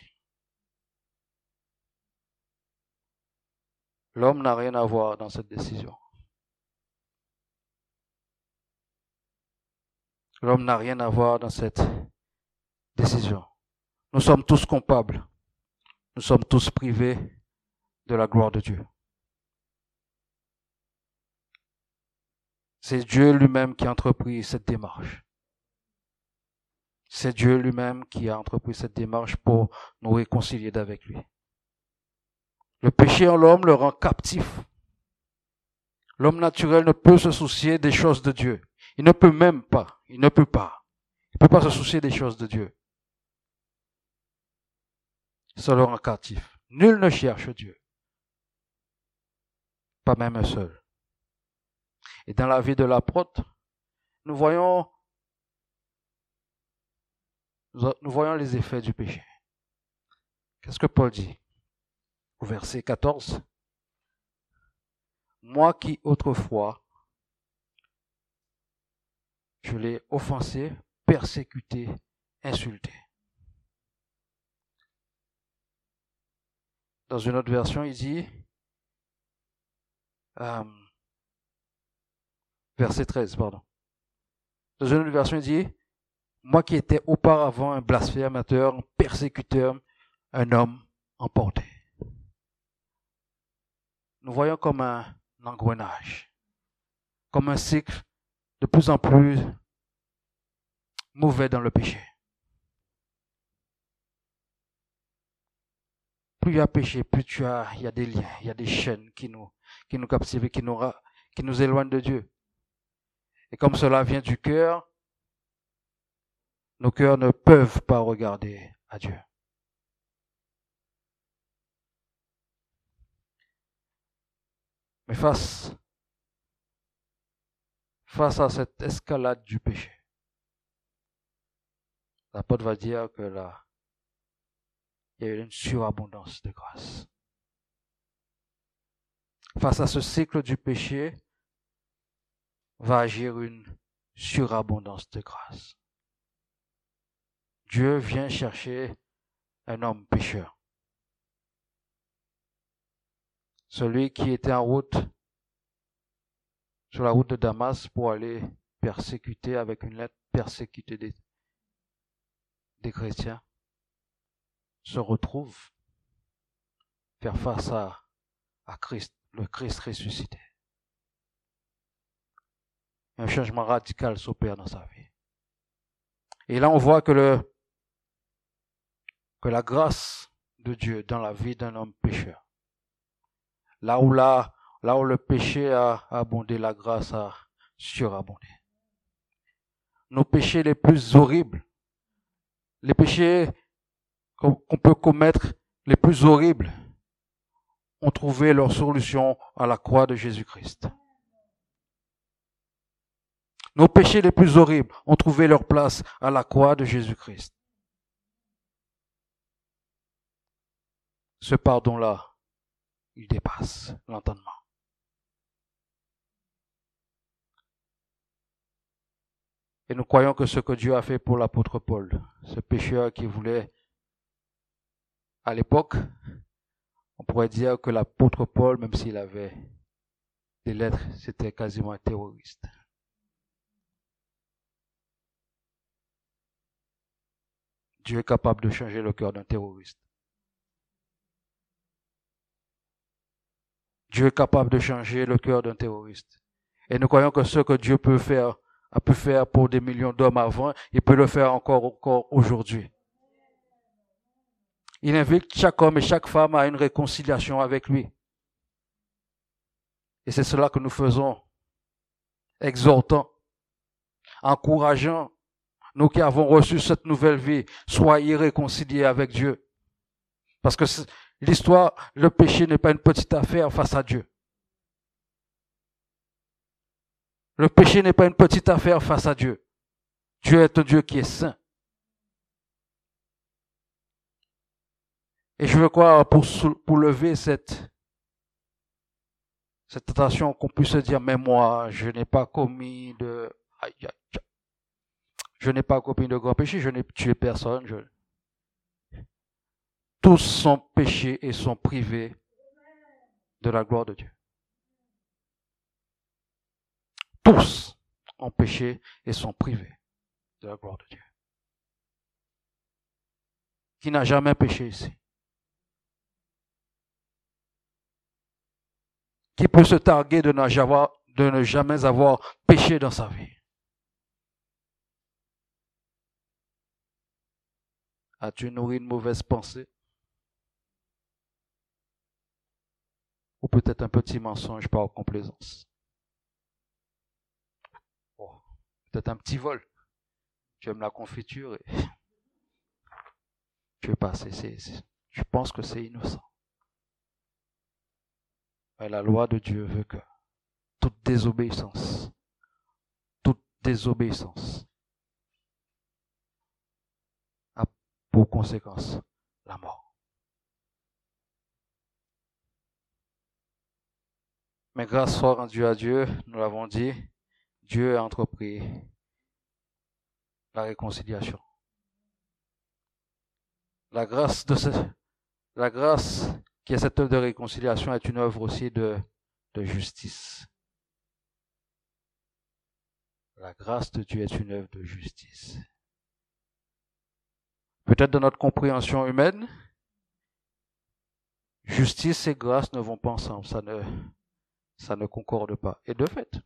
D: L'homme n'a rien à voir dans cette décision. L'homme n'a rien à voir dans cette décision. Nous sommes tous coupables. Nous sommes tous privés de la gloire de Dieu. C'est Dieu lui-même qui a entrepris cette démarche. C'est Dieu lui-même qui a entrepris cette démarche pour nous réconcilier avec lui. Le péché en l'homme le rend captif. L'homme naturel ne peut se soucier des choses de Dieu. Il ne peut même pas. Il ne peut pas. Il ne peut pas se soucier des choses de Dieu. Ça le rend captif. Nul ne cherche Dieu. Pas même un seul. Et dans la vie de l'apôtre, nous voyons, nous voyons les effets du péché. Qu'est-ce que Paul dit? Au verset quatorze. Moi qui autrefois, je l'ai offensé, persécuté, insulté. Dans une autre version, il dit, euh, verset treize, pardon. Dans une autre version, il dit, moi qui étais auparavant un blasphémateur, un persécuteur, un homme emporté. Nous voyons comme un engrenage, comme un cycle de plus en plus mauvais dans le péché. Plus il y a péché, plus tu as, il y a des liens, il y a des chaînes qui nous, qui nous captivent, qui nous, qui nous éloignent de Dieu. Et comme cela vient du cœur, nos cœurs ne peuvent pas regarder à Dieu. Mais face, face à cette escalade du péché, l'apôtre va dire que là, il y a eu une surabondance de grâce. Face à ce cycle du péché, va agir une surabondance de grâce. Dieu vient chercher un homme pécheur. Celui qui était en route, sur la route de Damas pour aller persécuter avec une lettre, persécuter des, des chrétiens se retrouvent faire face à, à Christ, le Christ ressuscité. Un changement radical s'opère dans sa vie. Et là, on voit que, le, que la grâce de Dieu dans la vie d'un homme pécheur, là où, la, là où le péché a abondé, la grâce a surabondé. Nos péchés les plus horribles, les péchés qu'on peut commettre les plus horribles, ont trouvé leur solution à la croix de Jésus-Christ. Nos péchés les plus horribles ont trouvé leur place à la croix de Jésus-Christ. Ce pardon-là, il dépasse l'entendement. Et nous croyons que ce que Dieu a fait pour l'apôtre Paul, ce pécheur qui voulait, à l'époque, on pourrait dire que l'apôtre Paul, même s'il avait des lettres, c'était quasiment un terroriste. Dieu est capable de changer le cœur d'un terroriste. Dieu est capable de changer le cœur d'un terroriste. Et nous croyons que ce que Dieu peut faire, a pu faire pour des millions d'hommes avant, il peut le faire encore, encore aujourd'hui. Il invite chaque homme et chaque femme à une réconciliation avec lui. Et c'est cela que nous faisons, exhortant, encourageant, nous qui avons reçu cette nouvelle vie, soyez réconciliés avec Dieu. Parce que l'histoire, le péché n'est pas une petite affaire face à Dieu. Le péché n'est pas une petite affaire face à Dieu. Dieu est un Dieu qui est saint. Et je veux croire, pour, pour lever cette, cette tentation, qu'on puisse se dire, mais moi, je n'ai pas commis de, aïe, aïe, aïe. Je n'ai pas commis de grand péché, je n'ai tué personne. Je... Tous sont péchés et sont privés de la gloire de Dieu. Tous ont péché et sont privés de la gloire de Dieu. Qui n'a jamais péché ici? Qui peut se targuer de ne jamais, de ne jamais avoir péché dans sa vie? As-tu nourri une mauvaise pensée? Ou peut-être un petit mensonge par complaisance? Oh, peut-être un petit vol. Tu aimes la confiture et tu veux passer. C'est, c'est, je pense que c'est innocent. Mais la loi de Dieu veut que toute désobéissance, toute désobéissance a pour conséquence la mort. Mais grâce soit rendue à Dieu, nous l'avons dit, Dieu a entrepris la réconciliation. La grâce de ce, la grâce qui est cette œuvre de réconciliation est une œuvre aussi de, de justice. La grâce de Dieu est une œuvre de justice. Peut-être dans notre compréhension humaine, justice et grâce ne vont pas ensemble, ça ne, ça ne concorde pas. Et de fait,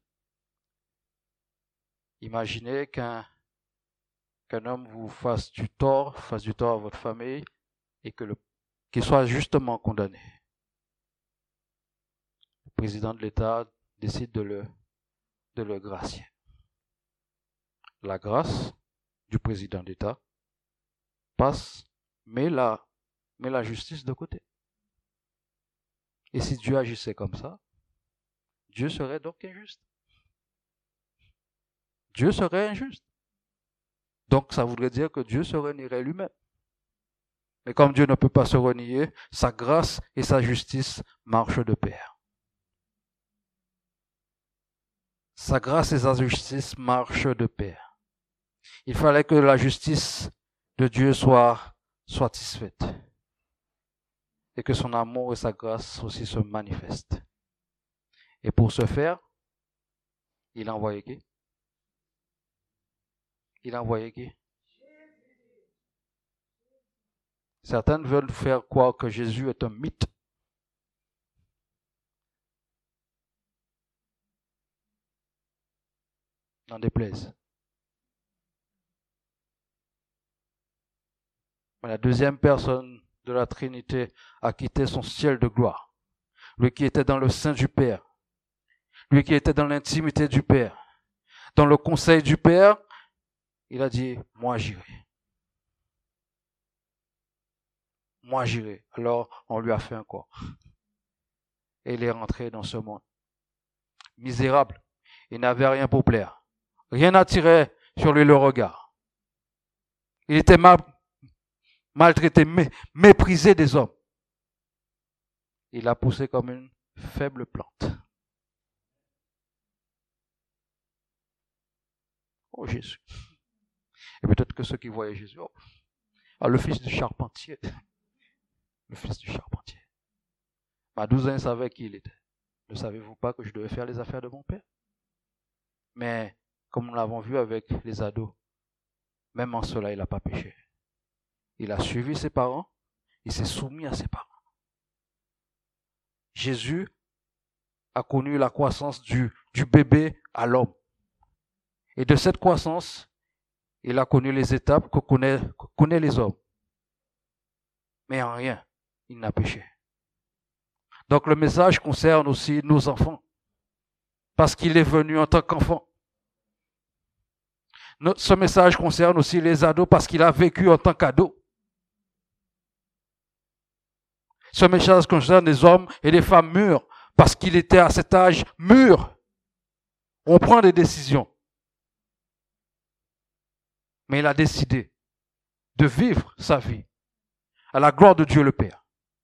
D: imaginez qu'un, qu'un homme vous fasse du tort, fasse du tort à votre famille, et que le, qu'il soit justement condamné. Le président de l'État décide de le, de le gracier. La grâce du président d'État passe, mais la, mais la justice de côté. Et si Dieu agissait comme ça, Dieu serait donc injuste. Dieu serait injuste. Donc ça voudrait dire que Dieu se renierait lui-même. Mais comme Dieu ne peut pas se renier, sa grâce et sa justice marchent de pair. Sa grâce et sa justice marchent de pair. Il fallait que la justice de Dieu soit satisfaite et que son amour et sa grâce aussi se manifestent. Et pour ce faire, il a envoyé qui? Il a envoyé qui? Certains veulent faire croire que Jésus est un mythe. N'en déplaise. Mais la deuxième personne de la Trinité a quitté son ciel de gloire. Lui qui était dans le sein du Père. Lui qui était dans l'intimité du Père. Dans le conseil du Père, il a dit, moi j'irai. Moi j'irai. Alors on lui a fait un corps. Et il est rentré dans ce monde. Misérable. Il n'avait rien pour plaire. Rien n'attirait sur lui le regard. Il était mal, maltraité, mé, méprisé des hommes. Il a poussé comme une faible plante. Oh Jésus. Et peut-être que ceux qui voyaient Jésus, oh, ah, le fils du charpentier. Le fils du charpentier. À douze ans, il savait qui il était. Ne savez-vous pas que je devais faire les affaires de mon père? Mais, comme nous l'avons vu avec les ados, même en cela, il n'a pas péché. Il a suivi ses parents, il s'est soumis à ses parents. Jésus a connu la croissance du, du bébé à l'homme. Et de cette croissance, il a connu les étapes que connaissent que connaît les hommes. Mais en rien, il n'a péché. Donc le message concerne aussi nos enfants. Parce qu'il est venu en tant qu'enfant. Ce message concerne aussi les ados parce qu'il a vécu en tant qu'ado. Ce message concerne les hommes et les femmes mûrs parce qu'il était à cet âge mûr. On prend des décisions. Mais il a décidé de vivre sa vie à la gloire de Dieu le Père.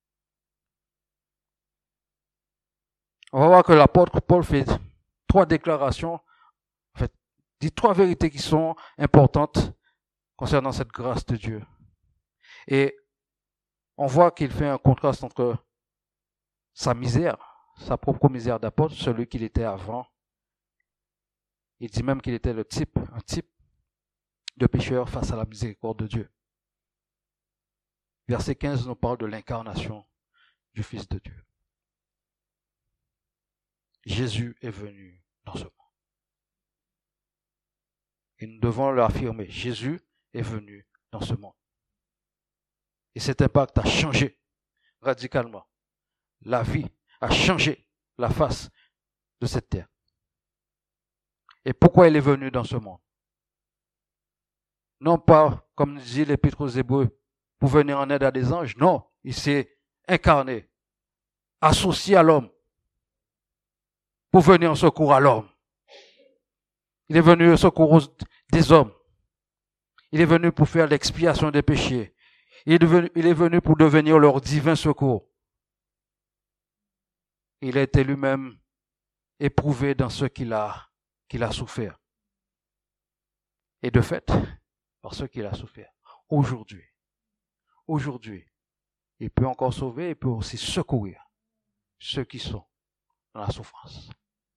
D: On va voir que l'apôtre Paul fait trois déclarations, en fait, dit trois vérités qui sont importantes concernant cette grâce de Dieu. Et on voit qu'il fait un contraste entre sa misère, sa propre misère d'apôtre, celui qu'il était avant. Il dit même qu'il était le type, un type de pécheur face à la miséricorde de Dieu. Verset quinze nous parle de l'incarnation du Fils de Dieu. Jésus est venu dans ce monde. Et nous devons l'affirmer. Jésus est venu dans ce monde. Et cet impact a changé radicalement la vie, a changé la face de cette terre. Et pourquoi il est venu dans ce monde? Non pas, comme dit l'Épître aux Hébreux, pour venir en aide à des anges. Non, il s'est incarné, associé à l'homme, pour venir en secours à l'homme. Il est venu au secours des hommes. Il est venu pour faire l'expiation des péchés. Il est, devenu, il est venu pour devenir leur divin secours. Il a été lui-même éprouvé dans ce qu'il a, qu'il a souffert. Et de fait, par ce qu'il a souffert, aujourd'hui, aujourd'hui, il peut encore sauver, il peut aussi secourir ceux qui sont dans la souffrance.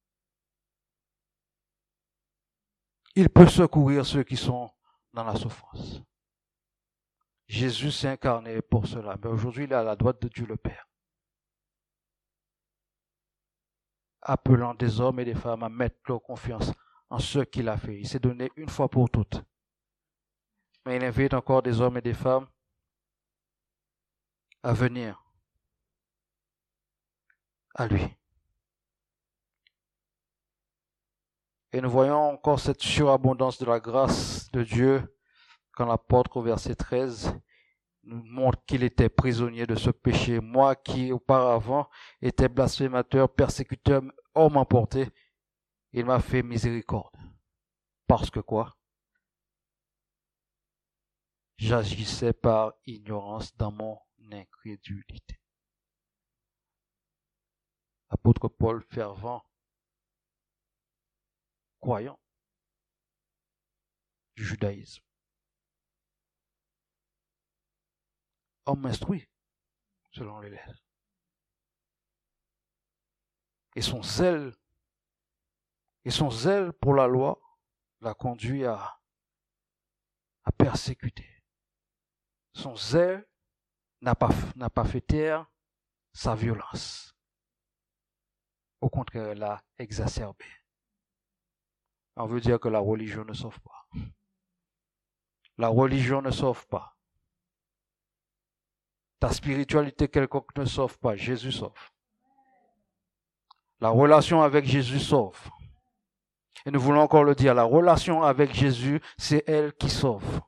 D: Il peut secourir ceux qui sont dans la souffrance. Jésus s'est incarné pour cela, mais aujourd'hui il est à la droite de Dieu le Père, appelant des hommes et des femmes à mettre leur confiance en ce qu'il a fait. Il s'est donné une fois pour toutes. Mais il invite encore des hommes et des femmes à venir à lui. Et nous voyons encore cette surabondance de la grâce de Dieu quand l'apôtre au verset treize nous montre qu'il était prisonnier de ce péché. Moi qui auparavant étais blasphémateur, persécuteur, homme emporté, il m'a fait miséricorde. Parce que quoi? J'agissais par ignorance dans mon incrédulité. Apôtre Paul, fervent, croyant du judaïsme. Homme instruit, selon les lettres. Et son zèle, et son zèle pour la loi l'a conduit à, à persécuter. Son zèle n'a pas, n'a pas fait taire sa violence. Au contraire, elle l'a exacerbée. On veut dire que la religion ne sauve pas. La religion ne sauve pas. Ta spiritualité quelconque ne sauve pas. Jésus sauve. La relation avec Jésus sauve. Et nous voulons encore le dire, la relation avec Jésus, c'est elle qui sauve.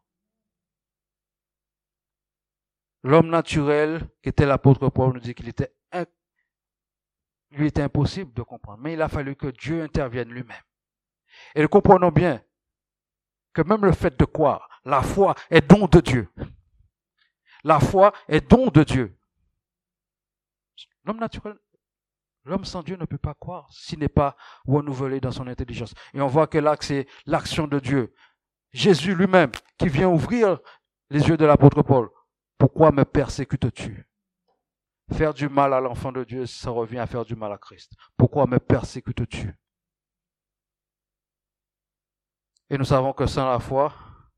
D: L'homme naturel, qui était l'apôtre Paul, nous dit qu'il était, lui était impossible de comprendre. Mais il a fallu que Dieu intervienne lui-même. Et nous comprenons bien que même le fait de croire, la foi est don de Dieu. La foi est don de Dieu. L'homme naturel, l'homme sans Dieu ne peut pas croire s'il n'est pas renouvelé dans son intelligence. Et on voit que là, c'est l'action de Dieu. Jésus lui-même qui vient ouvrir les yeux de l'apôtre Paul. Pourquoi me persécutes-tu? Faire du mal à l'enfant de Dieu, ça revient à faire du mal à Christ. Pourquoi me persécutes-tu? Et nous savons que sans la foi,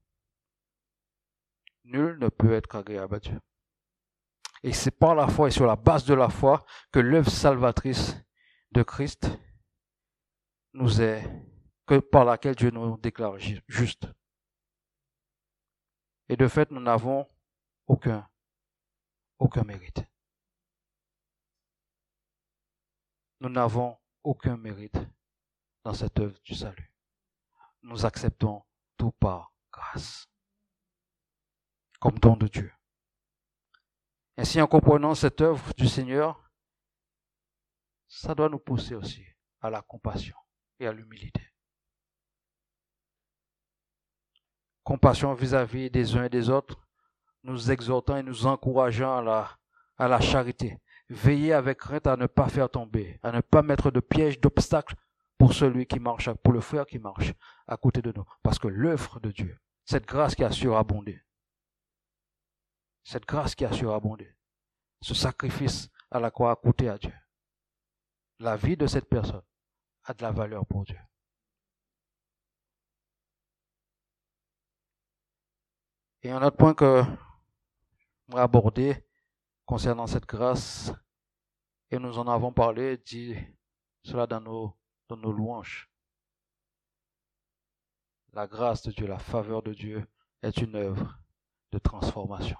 D: nul ne peut être agréable à Dieu. Et c'est par la foi et sur la base de la foi que l'œuvre salvatrice de Christ nous est, que par laquelle Dieu nous déclare juste. Et de fait, nous n'avons aucun, aucun mérite. Nous n'avons aucun mérite dans cette œuvre du salut. Nous acceptons tout par grâce, comme don de Dieu. Ainsi, en comprenant cette œuvre du Seigneur, ça doit nous pousser aussi à la compassion et à l'humilité. Compassion vis-à-vis des uns et des autres, nous exhortant et nous encourageant à la, à la charité. Veillez avec crainte à ne pas faire tomber, à ne pas mettre de pièges, d'obstacles pour celui qui marche, pour le frère qui marche à côté de nous. Parce que l'œuvre de Dieu, cette grâce qui a surabondé, cette grâce qui a surabondé, ce sacrifice à la croix a coûté à Dieu. La vie de cette personne a de la valeur pour Dieu. Et un autre point que on va aborder concernant cette grâce, et nous en avons parlé, dit cela dans nos, dans nos louanges. La grâce de Dieu, la faveur de Dieu est une œuvre de transformation.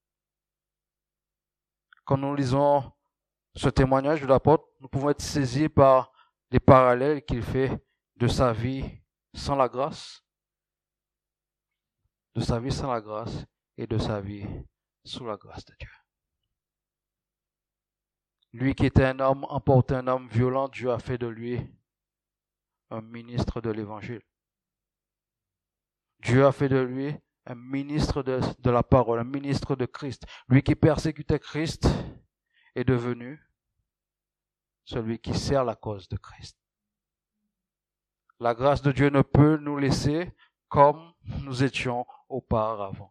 D: Quand nous lisons ce témoignage de l'apôtre, nous pouvons être saisis par les parallèles qu'il fait de sa vie sans la grâce, de sa vie sans la grâce et de sa vie sous la grâce de Dieu. Lui qui était un homme emporté, un homme violent, Dieu a fait de lui un ministre de l'Évangile. Dieu a fait de lui un ministre de, de la parole, un ministre de Christ. Lui qui persécutait Christ est devenu celui qui sert la cause de Christ. La grâce de Dieu ne peut nous laisser comme nous étions auparavant.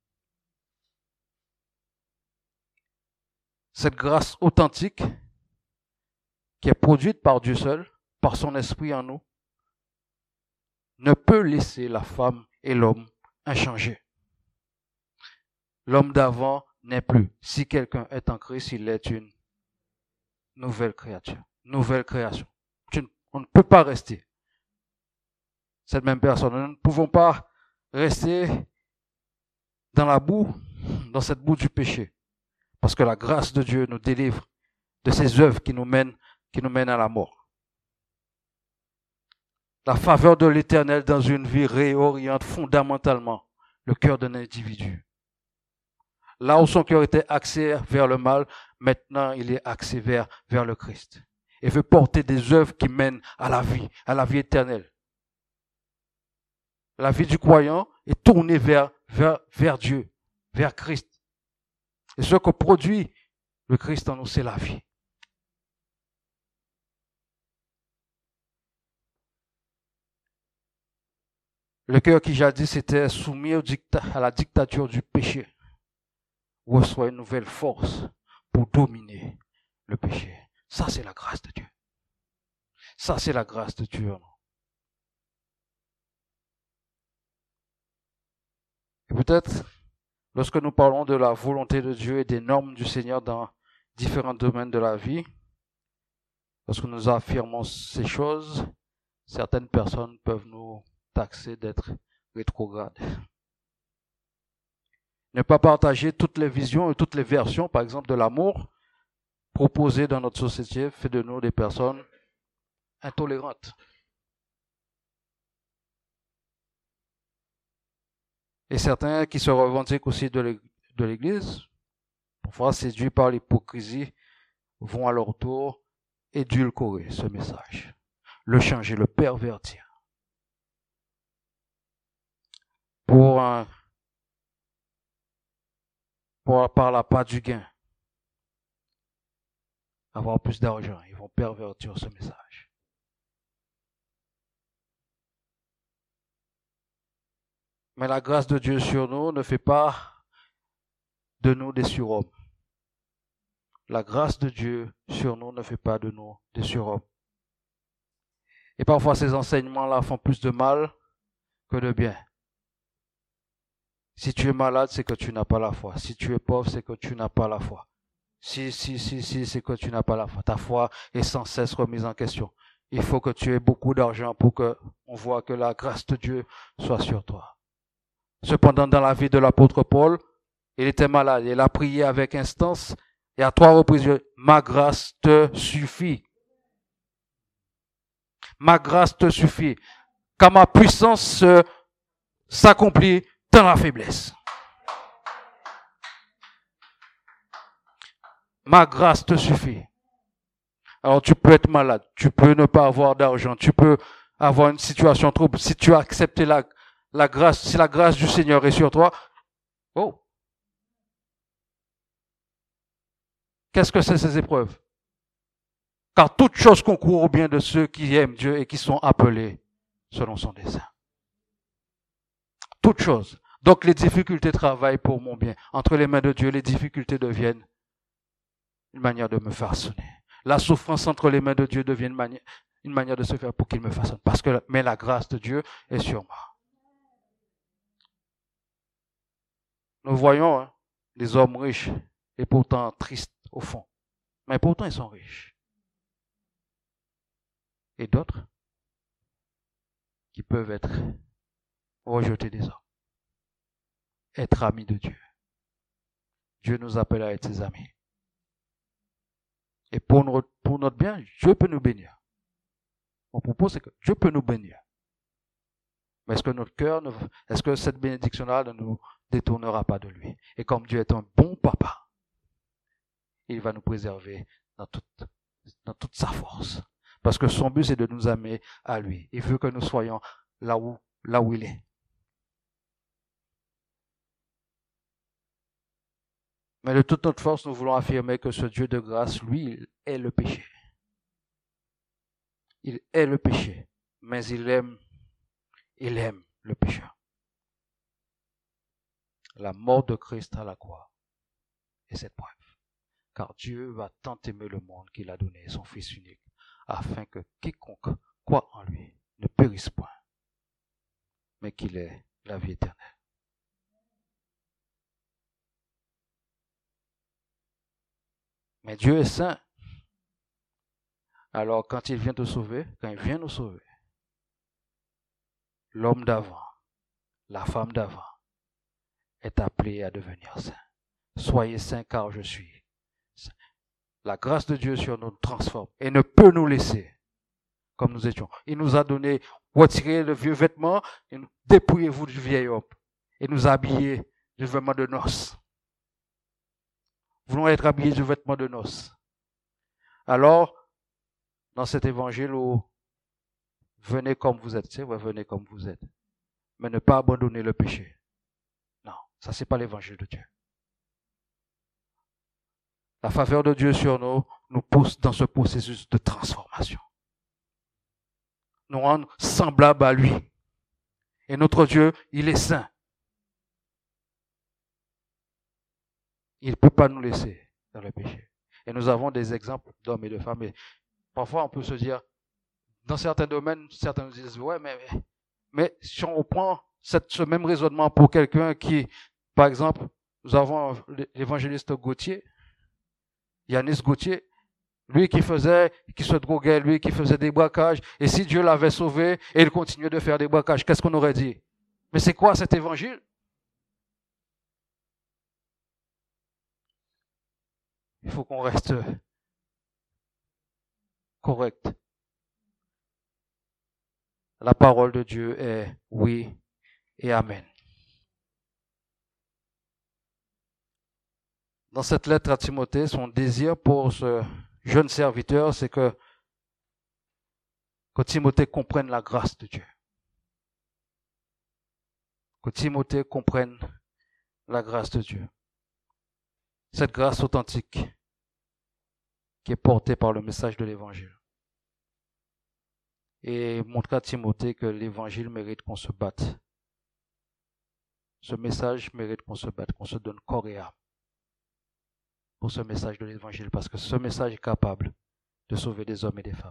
D: Cette grâce authentique qui est produite par Dieu seul, par son esprit en nous, ne peut laisser la femme et l'homme inchangés. L'homme d'avant n'est plus. Si quelqu'un est en Christ, il est une nouvelle créature, nouvelle création. On ne peut pas rester cette même personne. Nous ne pouvons pas rester dans la boue, dans cette boue du péché. Parce que la grâce de Dieu nous délivre de ces œuvres qui nous mènent, qui nous mènent à la mort. La faveur de l'Éternel dans une vie réoriente fondamentalement le cœur d'un individu. Là où son cœur était axé vers le mal, maintenant il est axé vers, vers le Christ. Et veut porter des œuvres qui mènent à la vie, à la vie éternelle. La vie du croyant est tournée vers, vers, vers Dieu, vers Christ. Et ce que produit le Christ en nous, c'est la vie. Le cœur qui jadis était soumis au dicta, à la dictature du péché reçoit une nouvelle force pour dominer le péché. Ça, c'est la grâce de Dieu. Ça, c'est la grâce de Dieu. Et peut-être, Lorsque nous parlons de la volonté de Dieu et des normes du Seigneur dans différents domaines de la vie, lorsque nous affirmons ces choses, certaines personnes peuvent nous taxer d'être rétrogrades. Ne pas partager toutes les visions et toutes les versions, par exemple, de l'amour proposées dans notre société fait de nous des personnes intolérantes. Et certains qui se revendiquent aussi de l'Église, parfois séduits par l'hypocrisie, vont à leur tour édulcorer ce message, le changer, le pervertir. Pour, un, pour par la part du gain, avoir plus d'argent, ils vont pervertir ce message. Mais la grâce de Dieu sur nous ne fait pas de nous des surhommes. La grâce de Dieu sur nous ne fait pas de nous des surhommes. Et parfois ces enseignements-là font plus de mal que de bien. Si tu es malade, c'est que tu n'as pas la foi. Si tu es pauvre, c'est que tu n'as pas la foi. Si, si, si, si, c'est que tu n'as pas la foi. Ta foi est sans cesse remise en question. Il faut que tu aies beaucoup d'argent pour que on voit que la grâce de Dieu soit sur toi. Cependant, dans la vie de l'apôtre Paul, il était malade. Il a prié avec instance et à trois reprises, ma grâce te suffit. Ma grâce te suffit. Car ma puissance euh, s'accomplit dans la faiblesse. Ma grâce te suffit. Alors tu peux être malade, tu peux ne pas avoir d'argent, tu peux avoir une situation trouble. Si tu as accepté la, la grâce, si la grâce du Seigneur est sur toi, oh, qu'est-ce que c'est ces épreuves? Car toute chose concourt au bien de ceux qui aiment Dieu et qui sont appelés selon son dessein. Toute chose. Donc les difficultés travaillent pour mon bien. Entre les mains de Dieu, les difficultés deviennent une manière de me façonner. La souffrance entre les mains de Dieu devient une manière, une manière de se faire pour qu'il me façonne. Parce que, mais la grâce de Dieu est sur moi. Nous voyons hein, des hommes riches et pourtant tristes au fond. Mais pourtant ils sont riches. Et d'autres qui peuvent être rejetés des hommes. Être amis de Dieu. Dieu nous appelle à être ses amis. Et pour, nous, pour notre bien, Dieu peut nous bénir. Mon propos, c'est que Dieu peut nous bénir. Mais est-ce que notre cœur, ne, est-ce que cette bénédiction-là ne nous détournera pas de lui? Et comme Dieu est un bon papa, il va nous préserver dans toute, dans toute sa force. Parce que son but, c'est de nous amener à lui. Il veut que nous soyons là où, là où il est. Mais de toute notre force, nous voulons affirmer que ce Dieu de grâce, lui, il est le péché. Il est le péché, mais il aime, il aime le pécheur. La mort de Christ à la croix est cette preuve. Car Dieu va tant aimer le monde qu'il a donné son Fils unique, afin que quiconque croit en lui ne périsse point, mais qu'il ait la vie éternelle. Mais Dieu est saint. Alors quand il vient te sauver, quand il vient nous sauver, l'homme d'avant, la femme d'avant, est appelé à devenir saint. Soyez saints car je suis saint. La grâce de Dieu sur nous transforme et ne peut nous laisser comme nous étions. Il nous a donné, retirez le vieux vêtement, et dépouillez-vous du vieil homme et nous habiller du vêtement de noces. Voulons être habillés du vêtement de noces. Alors, dans cet évangile où venez comme vous êtes, c'est vrai, venez comme vous êtes, mais ne pas abandonner le péché. Non, ça c'est pas l'évangile de Dieu. La faveur de Dieu sur nous nous pousse dans ce processus de transformation. Nous rendre semblables à lui. Et notre Dieu, il est saint. Il ne peut pas nous laisser dans le péché. Et nous avons des exemples d'hommes et de femmes. Et parfois, on peut se dire, dans certains domaines, certains nous disent, ouais, mais, mais si on reprend cette, ce même raisonnement pour quelqu'un qui, par exemple, Nous avons l'évangéliste Gauthier, Yanis Gauthier, lui qui faisait, qui se droguait, lui qui faisait des braquages. Et si Dieu l'avait sauvé et il continuait de faire des braquages, qu'est-ce qu'on aurait dit? Mais c'est quoi cet évangile? Il faut qu'on reste correct. La parole de Dieu est oui et amen. Dans cette lettre à Timothée, son désir pour ce jeune serviteur, c'est que, que Timothée comprenne la grâce de Dieu. Que Timothée comprenne la grâce de Dieu. Cette grâce authentique qui est portée par le message de l'évangile. Et montrer à Timothée que l'évangile mérite qu'on se batte. Ce message mérite qu'on se batte, qu'on se donne corps et âme pour ce message de l'évangile, parce que ce message est capable de sauver des hommes et des femmes.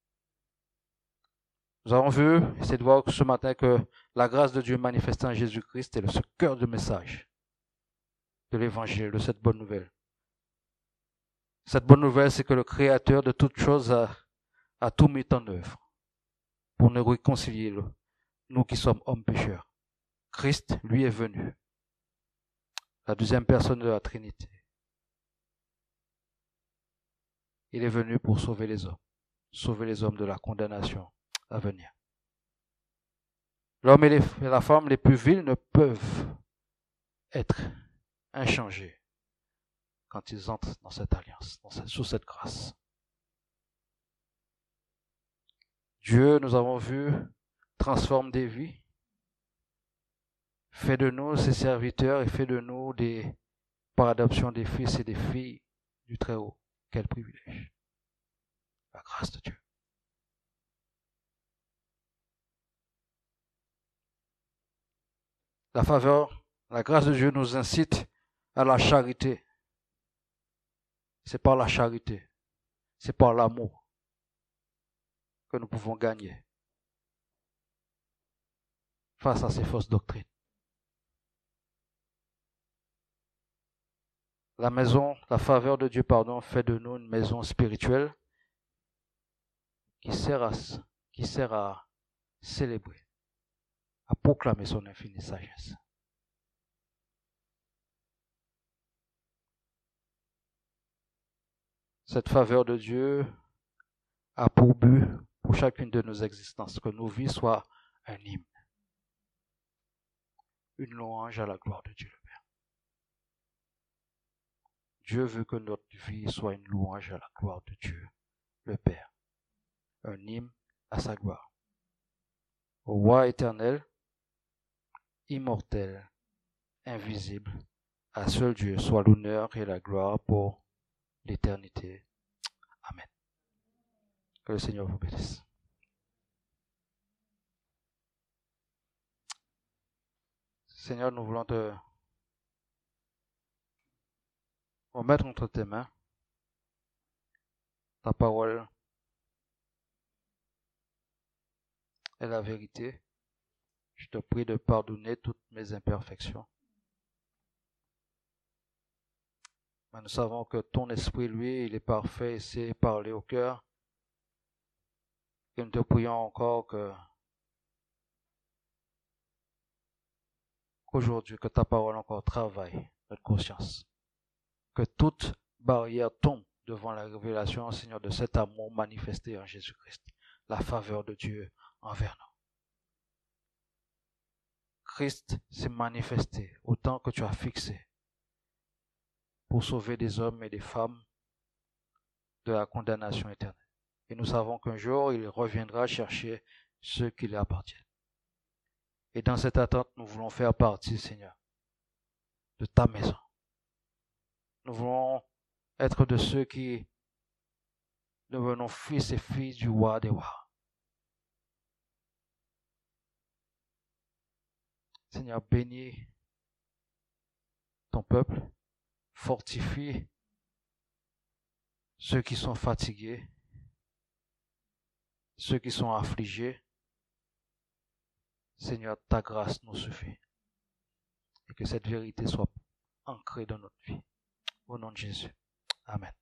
D: Nous avons vu, essayé de voir ce matin que la grâce de Dieu manifestée en Jésus-Christ est le cœur du message de l'évangile, de cette bonne nouvelle. Cette bonne nouvelle, c'est que le Créateur de toutes choses a, a tout mis en œuvre pour nous réconcilier, nous qui sommes hommes pécheurs. Christ, lui, est venu, la deuxième personne de la Trinité. Il est venu pour sauver les hommes, sauver les hommes de la condamnation à venir. L'homme et, les, et la femme les plus vils ne peuvent être inchangés quand ils entrent dans cette alliance, dans cette, sous cette grâce. Dieu, nous avons vu, transforme des vies, fait de nous ses serviteurs et fait de nous des, par adoption des fils et des filles du Très-Haut. Quel privilège. La grâce de Dieu. La faveur, la grâce de Dieu nous incite à la charité. C'est par la charité, c'est par l'amour que nous pouvons gagner face à ces fausses doctrines. La maison, la faveur de Dieu, pardon, fait de nous une maison spirituelle qui sert à, qui sert à célébrer, à proclamer son infinie sagesse. Cette faveur de Dieu a pour but, pour chacune de nos existences, que nos vies soient un hymne, une louange à la gloire de Dieu le Père. Dieu veut que notre vie soit une louange à la gloire de Dieu le Père, un hymne à sa gloire. Au roi éternel, immortel, invisible, à seul Dieu soit l'honneur et la gloire pour l'éternité. Amen. Que le Seigneur vous bénisse. Seigneur, nous voulons te remettre entre tes mains ta parole est la vérité. Je te prie de pardonner toutes mes imperfections. Mais nous savons que ton esprit, lui, il est parfait et sait parler au cœur. Et nous te prions encore que qu'aujourd'hui, que ta parole encore travaille notre conscience. Que toute barrière tombe devant la révélation, Seigneur, de cet amour manifesté en Jésus-Christ. La faveur de Dieu envers nous. Christ s'est manifesté au temps que tu as fixé pour sauver des hommes et des femmes de la condamnation éternelle. Et nous savons qu'un jour, il reviendra chercher ceux qui lui appartiennent. Et dans cette attente, nous voulons faire partie, Seigneur, de ta maison. Nous voulons être de ceux qui devenons fils et filles du roi des rois. Seigneur, bénis ton peuple, fortifie ceux qui sont fatigués, ceux qui sont affligés. Seigneur, ta grâce nous suffit. Et que cette vérité soit ancré dans notre vie. Au nom de Jésus. Amen.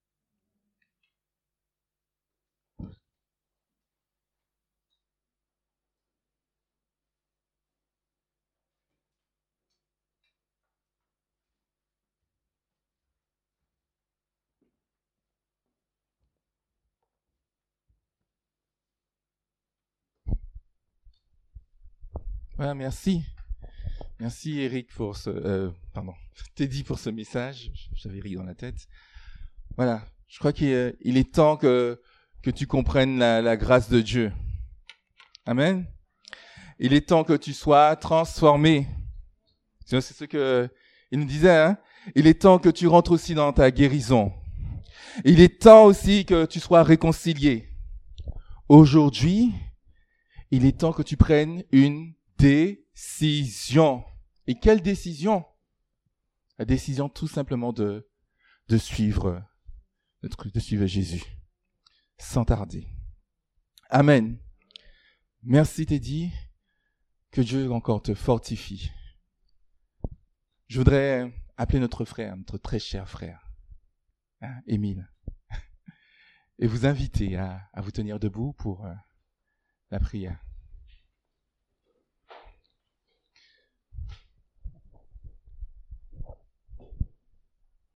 A: Voilà, merci. Merci Eric pour ce, euh, pardon, Teddy pour ce message. J'avais ri dans la tête. Voilà, je crois qu'il est, il est temps que que tu comprennes la, la grâce de Dieu. Amen. Il est temps que tu sois transformé. C'est ce que il nous disait. Hein? Il est temps que tu rentres aussi dans ta guérison. Il est temps aussi que tu sois réconcilié. Aujourd'hui, il est temps que tu prennes une décision. Et quelle décision? La décision tout simplement de, de suivre, de suivre Jésus. Sans tarder. Amen. Merci Teddy. Que Dieu encore te fortifie. Je voudrais appeler notre frère, notre très cher frère, hein, Émile, et vous inviter à, à vous tenir debout pour euh, la prière.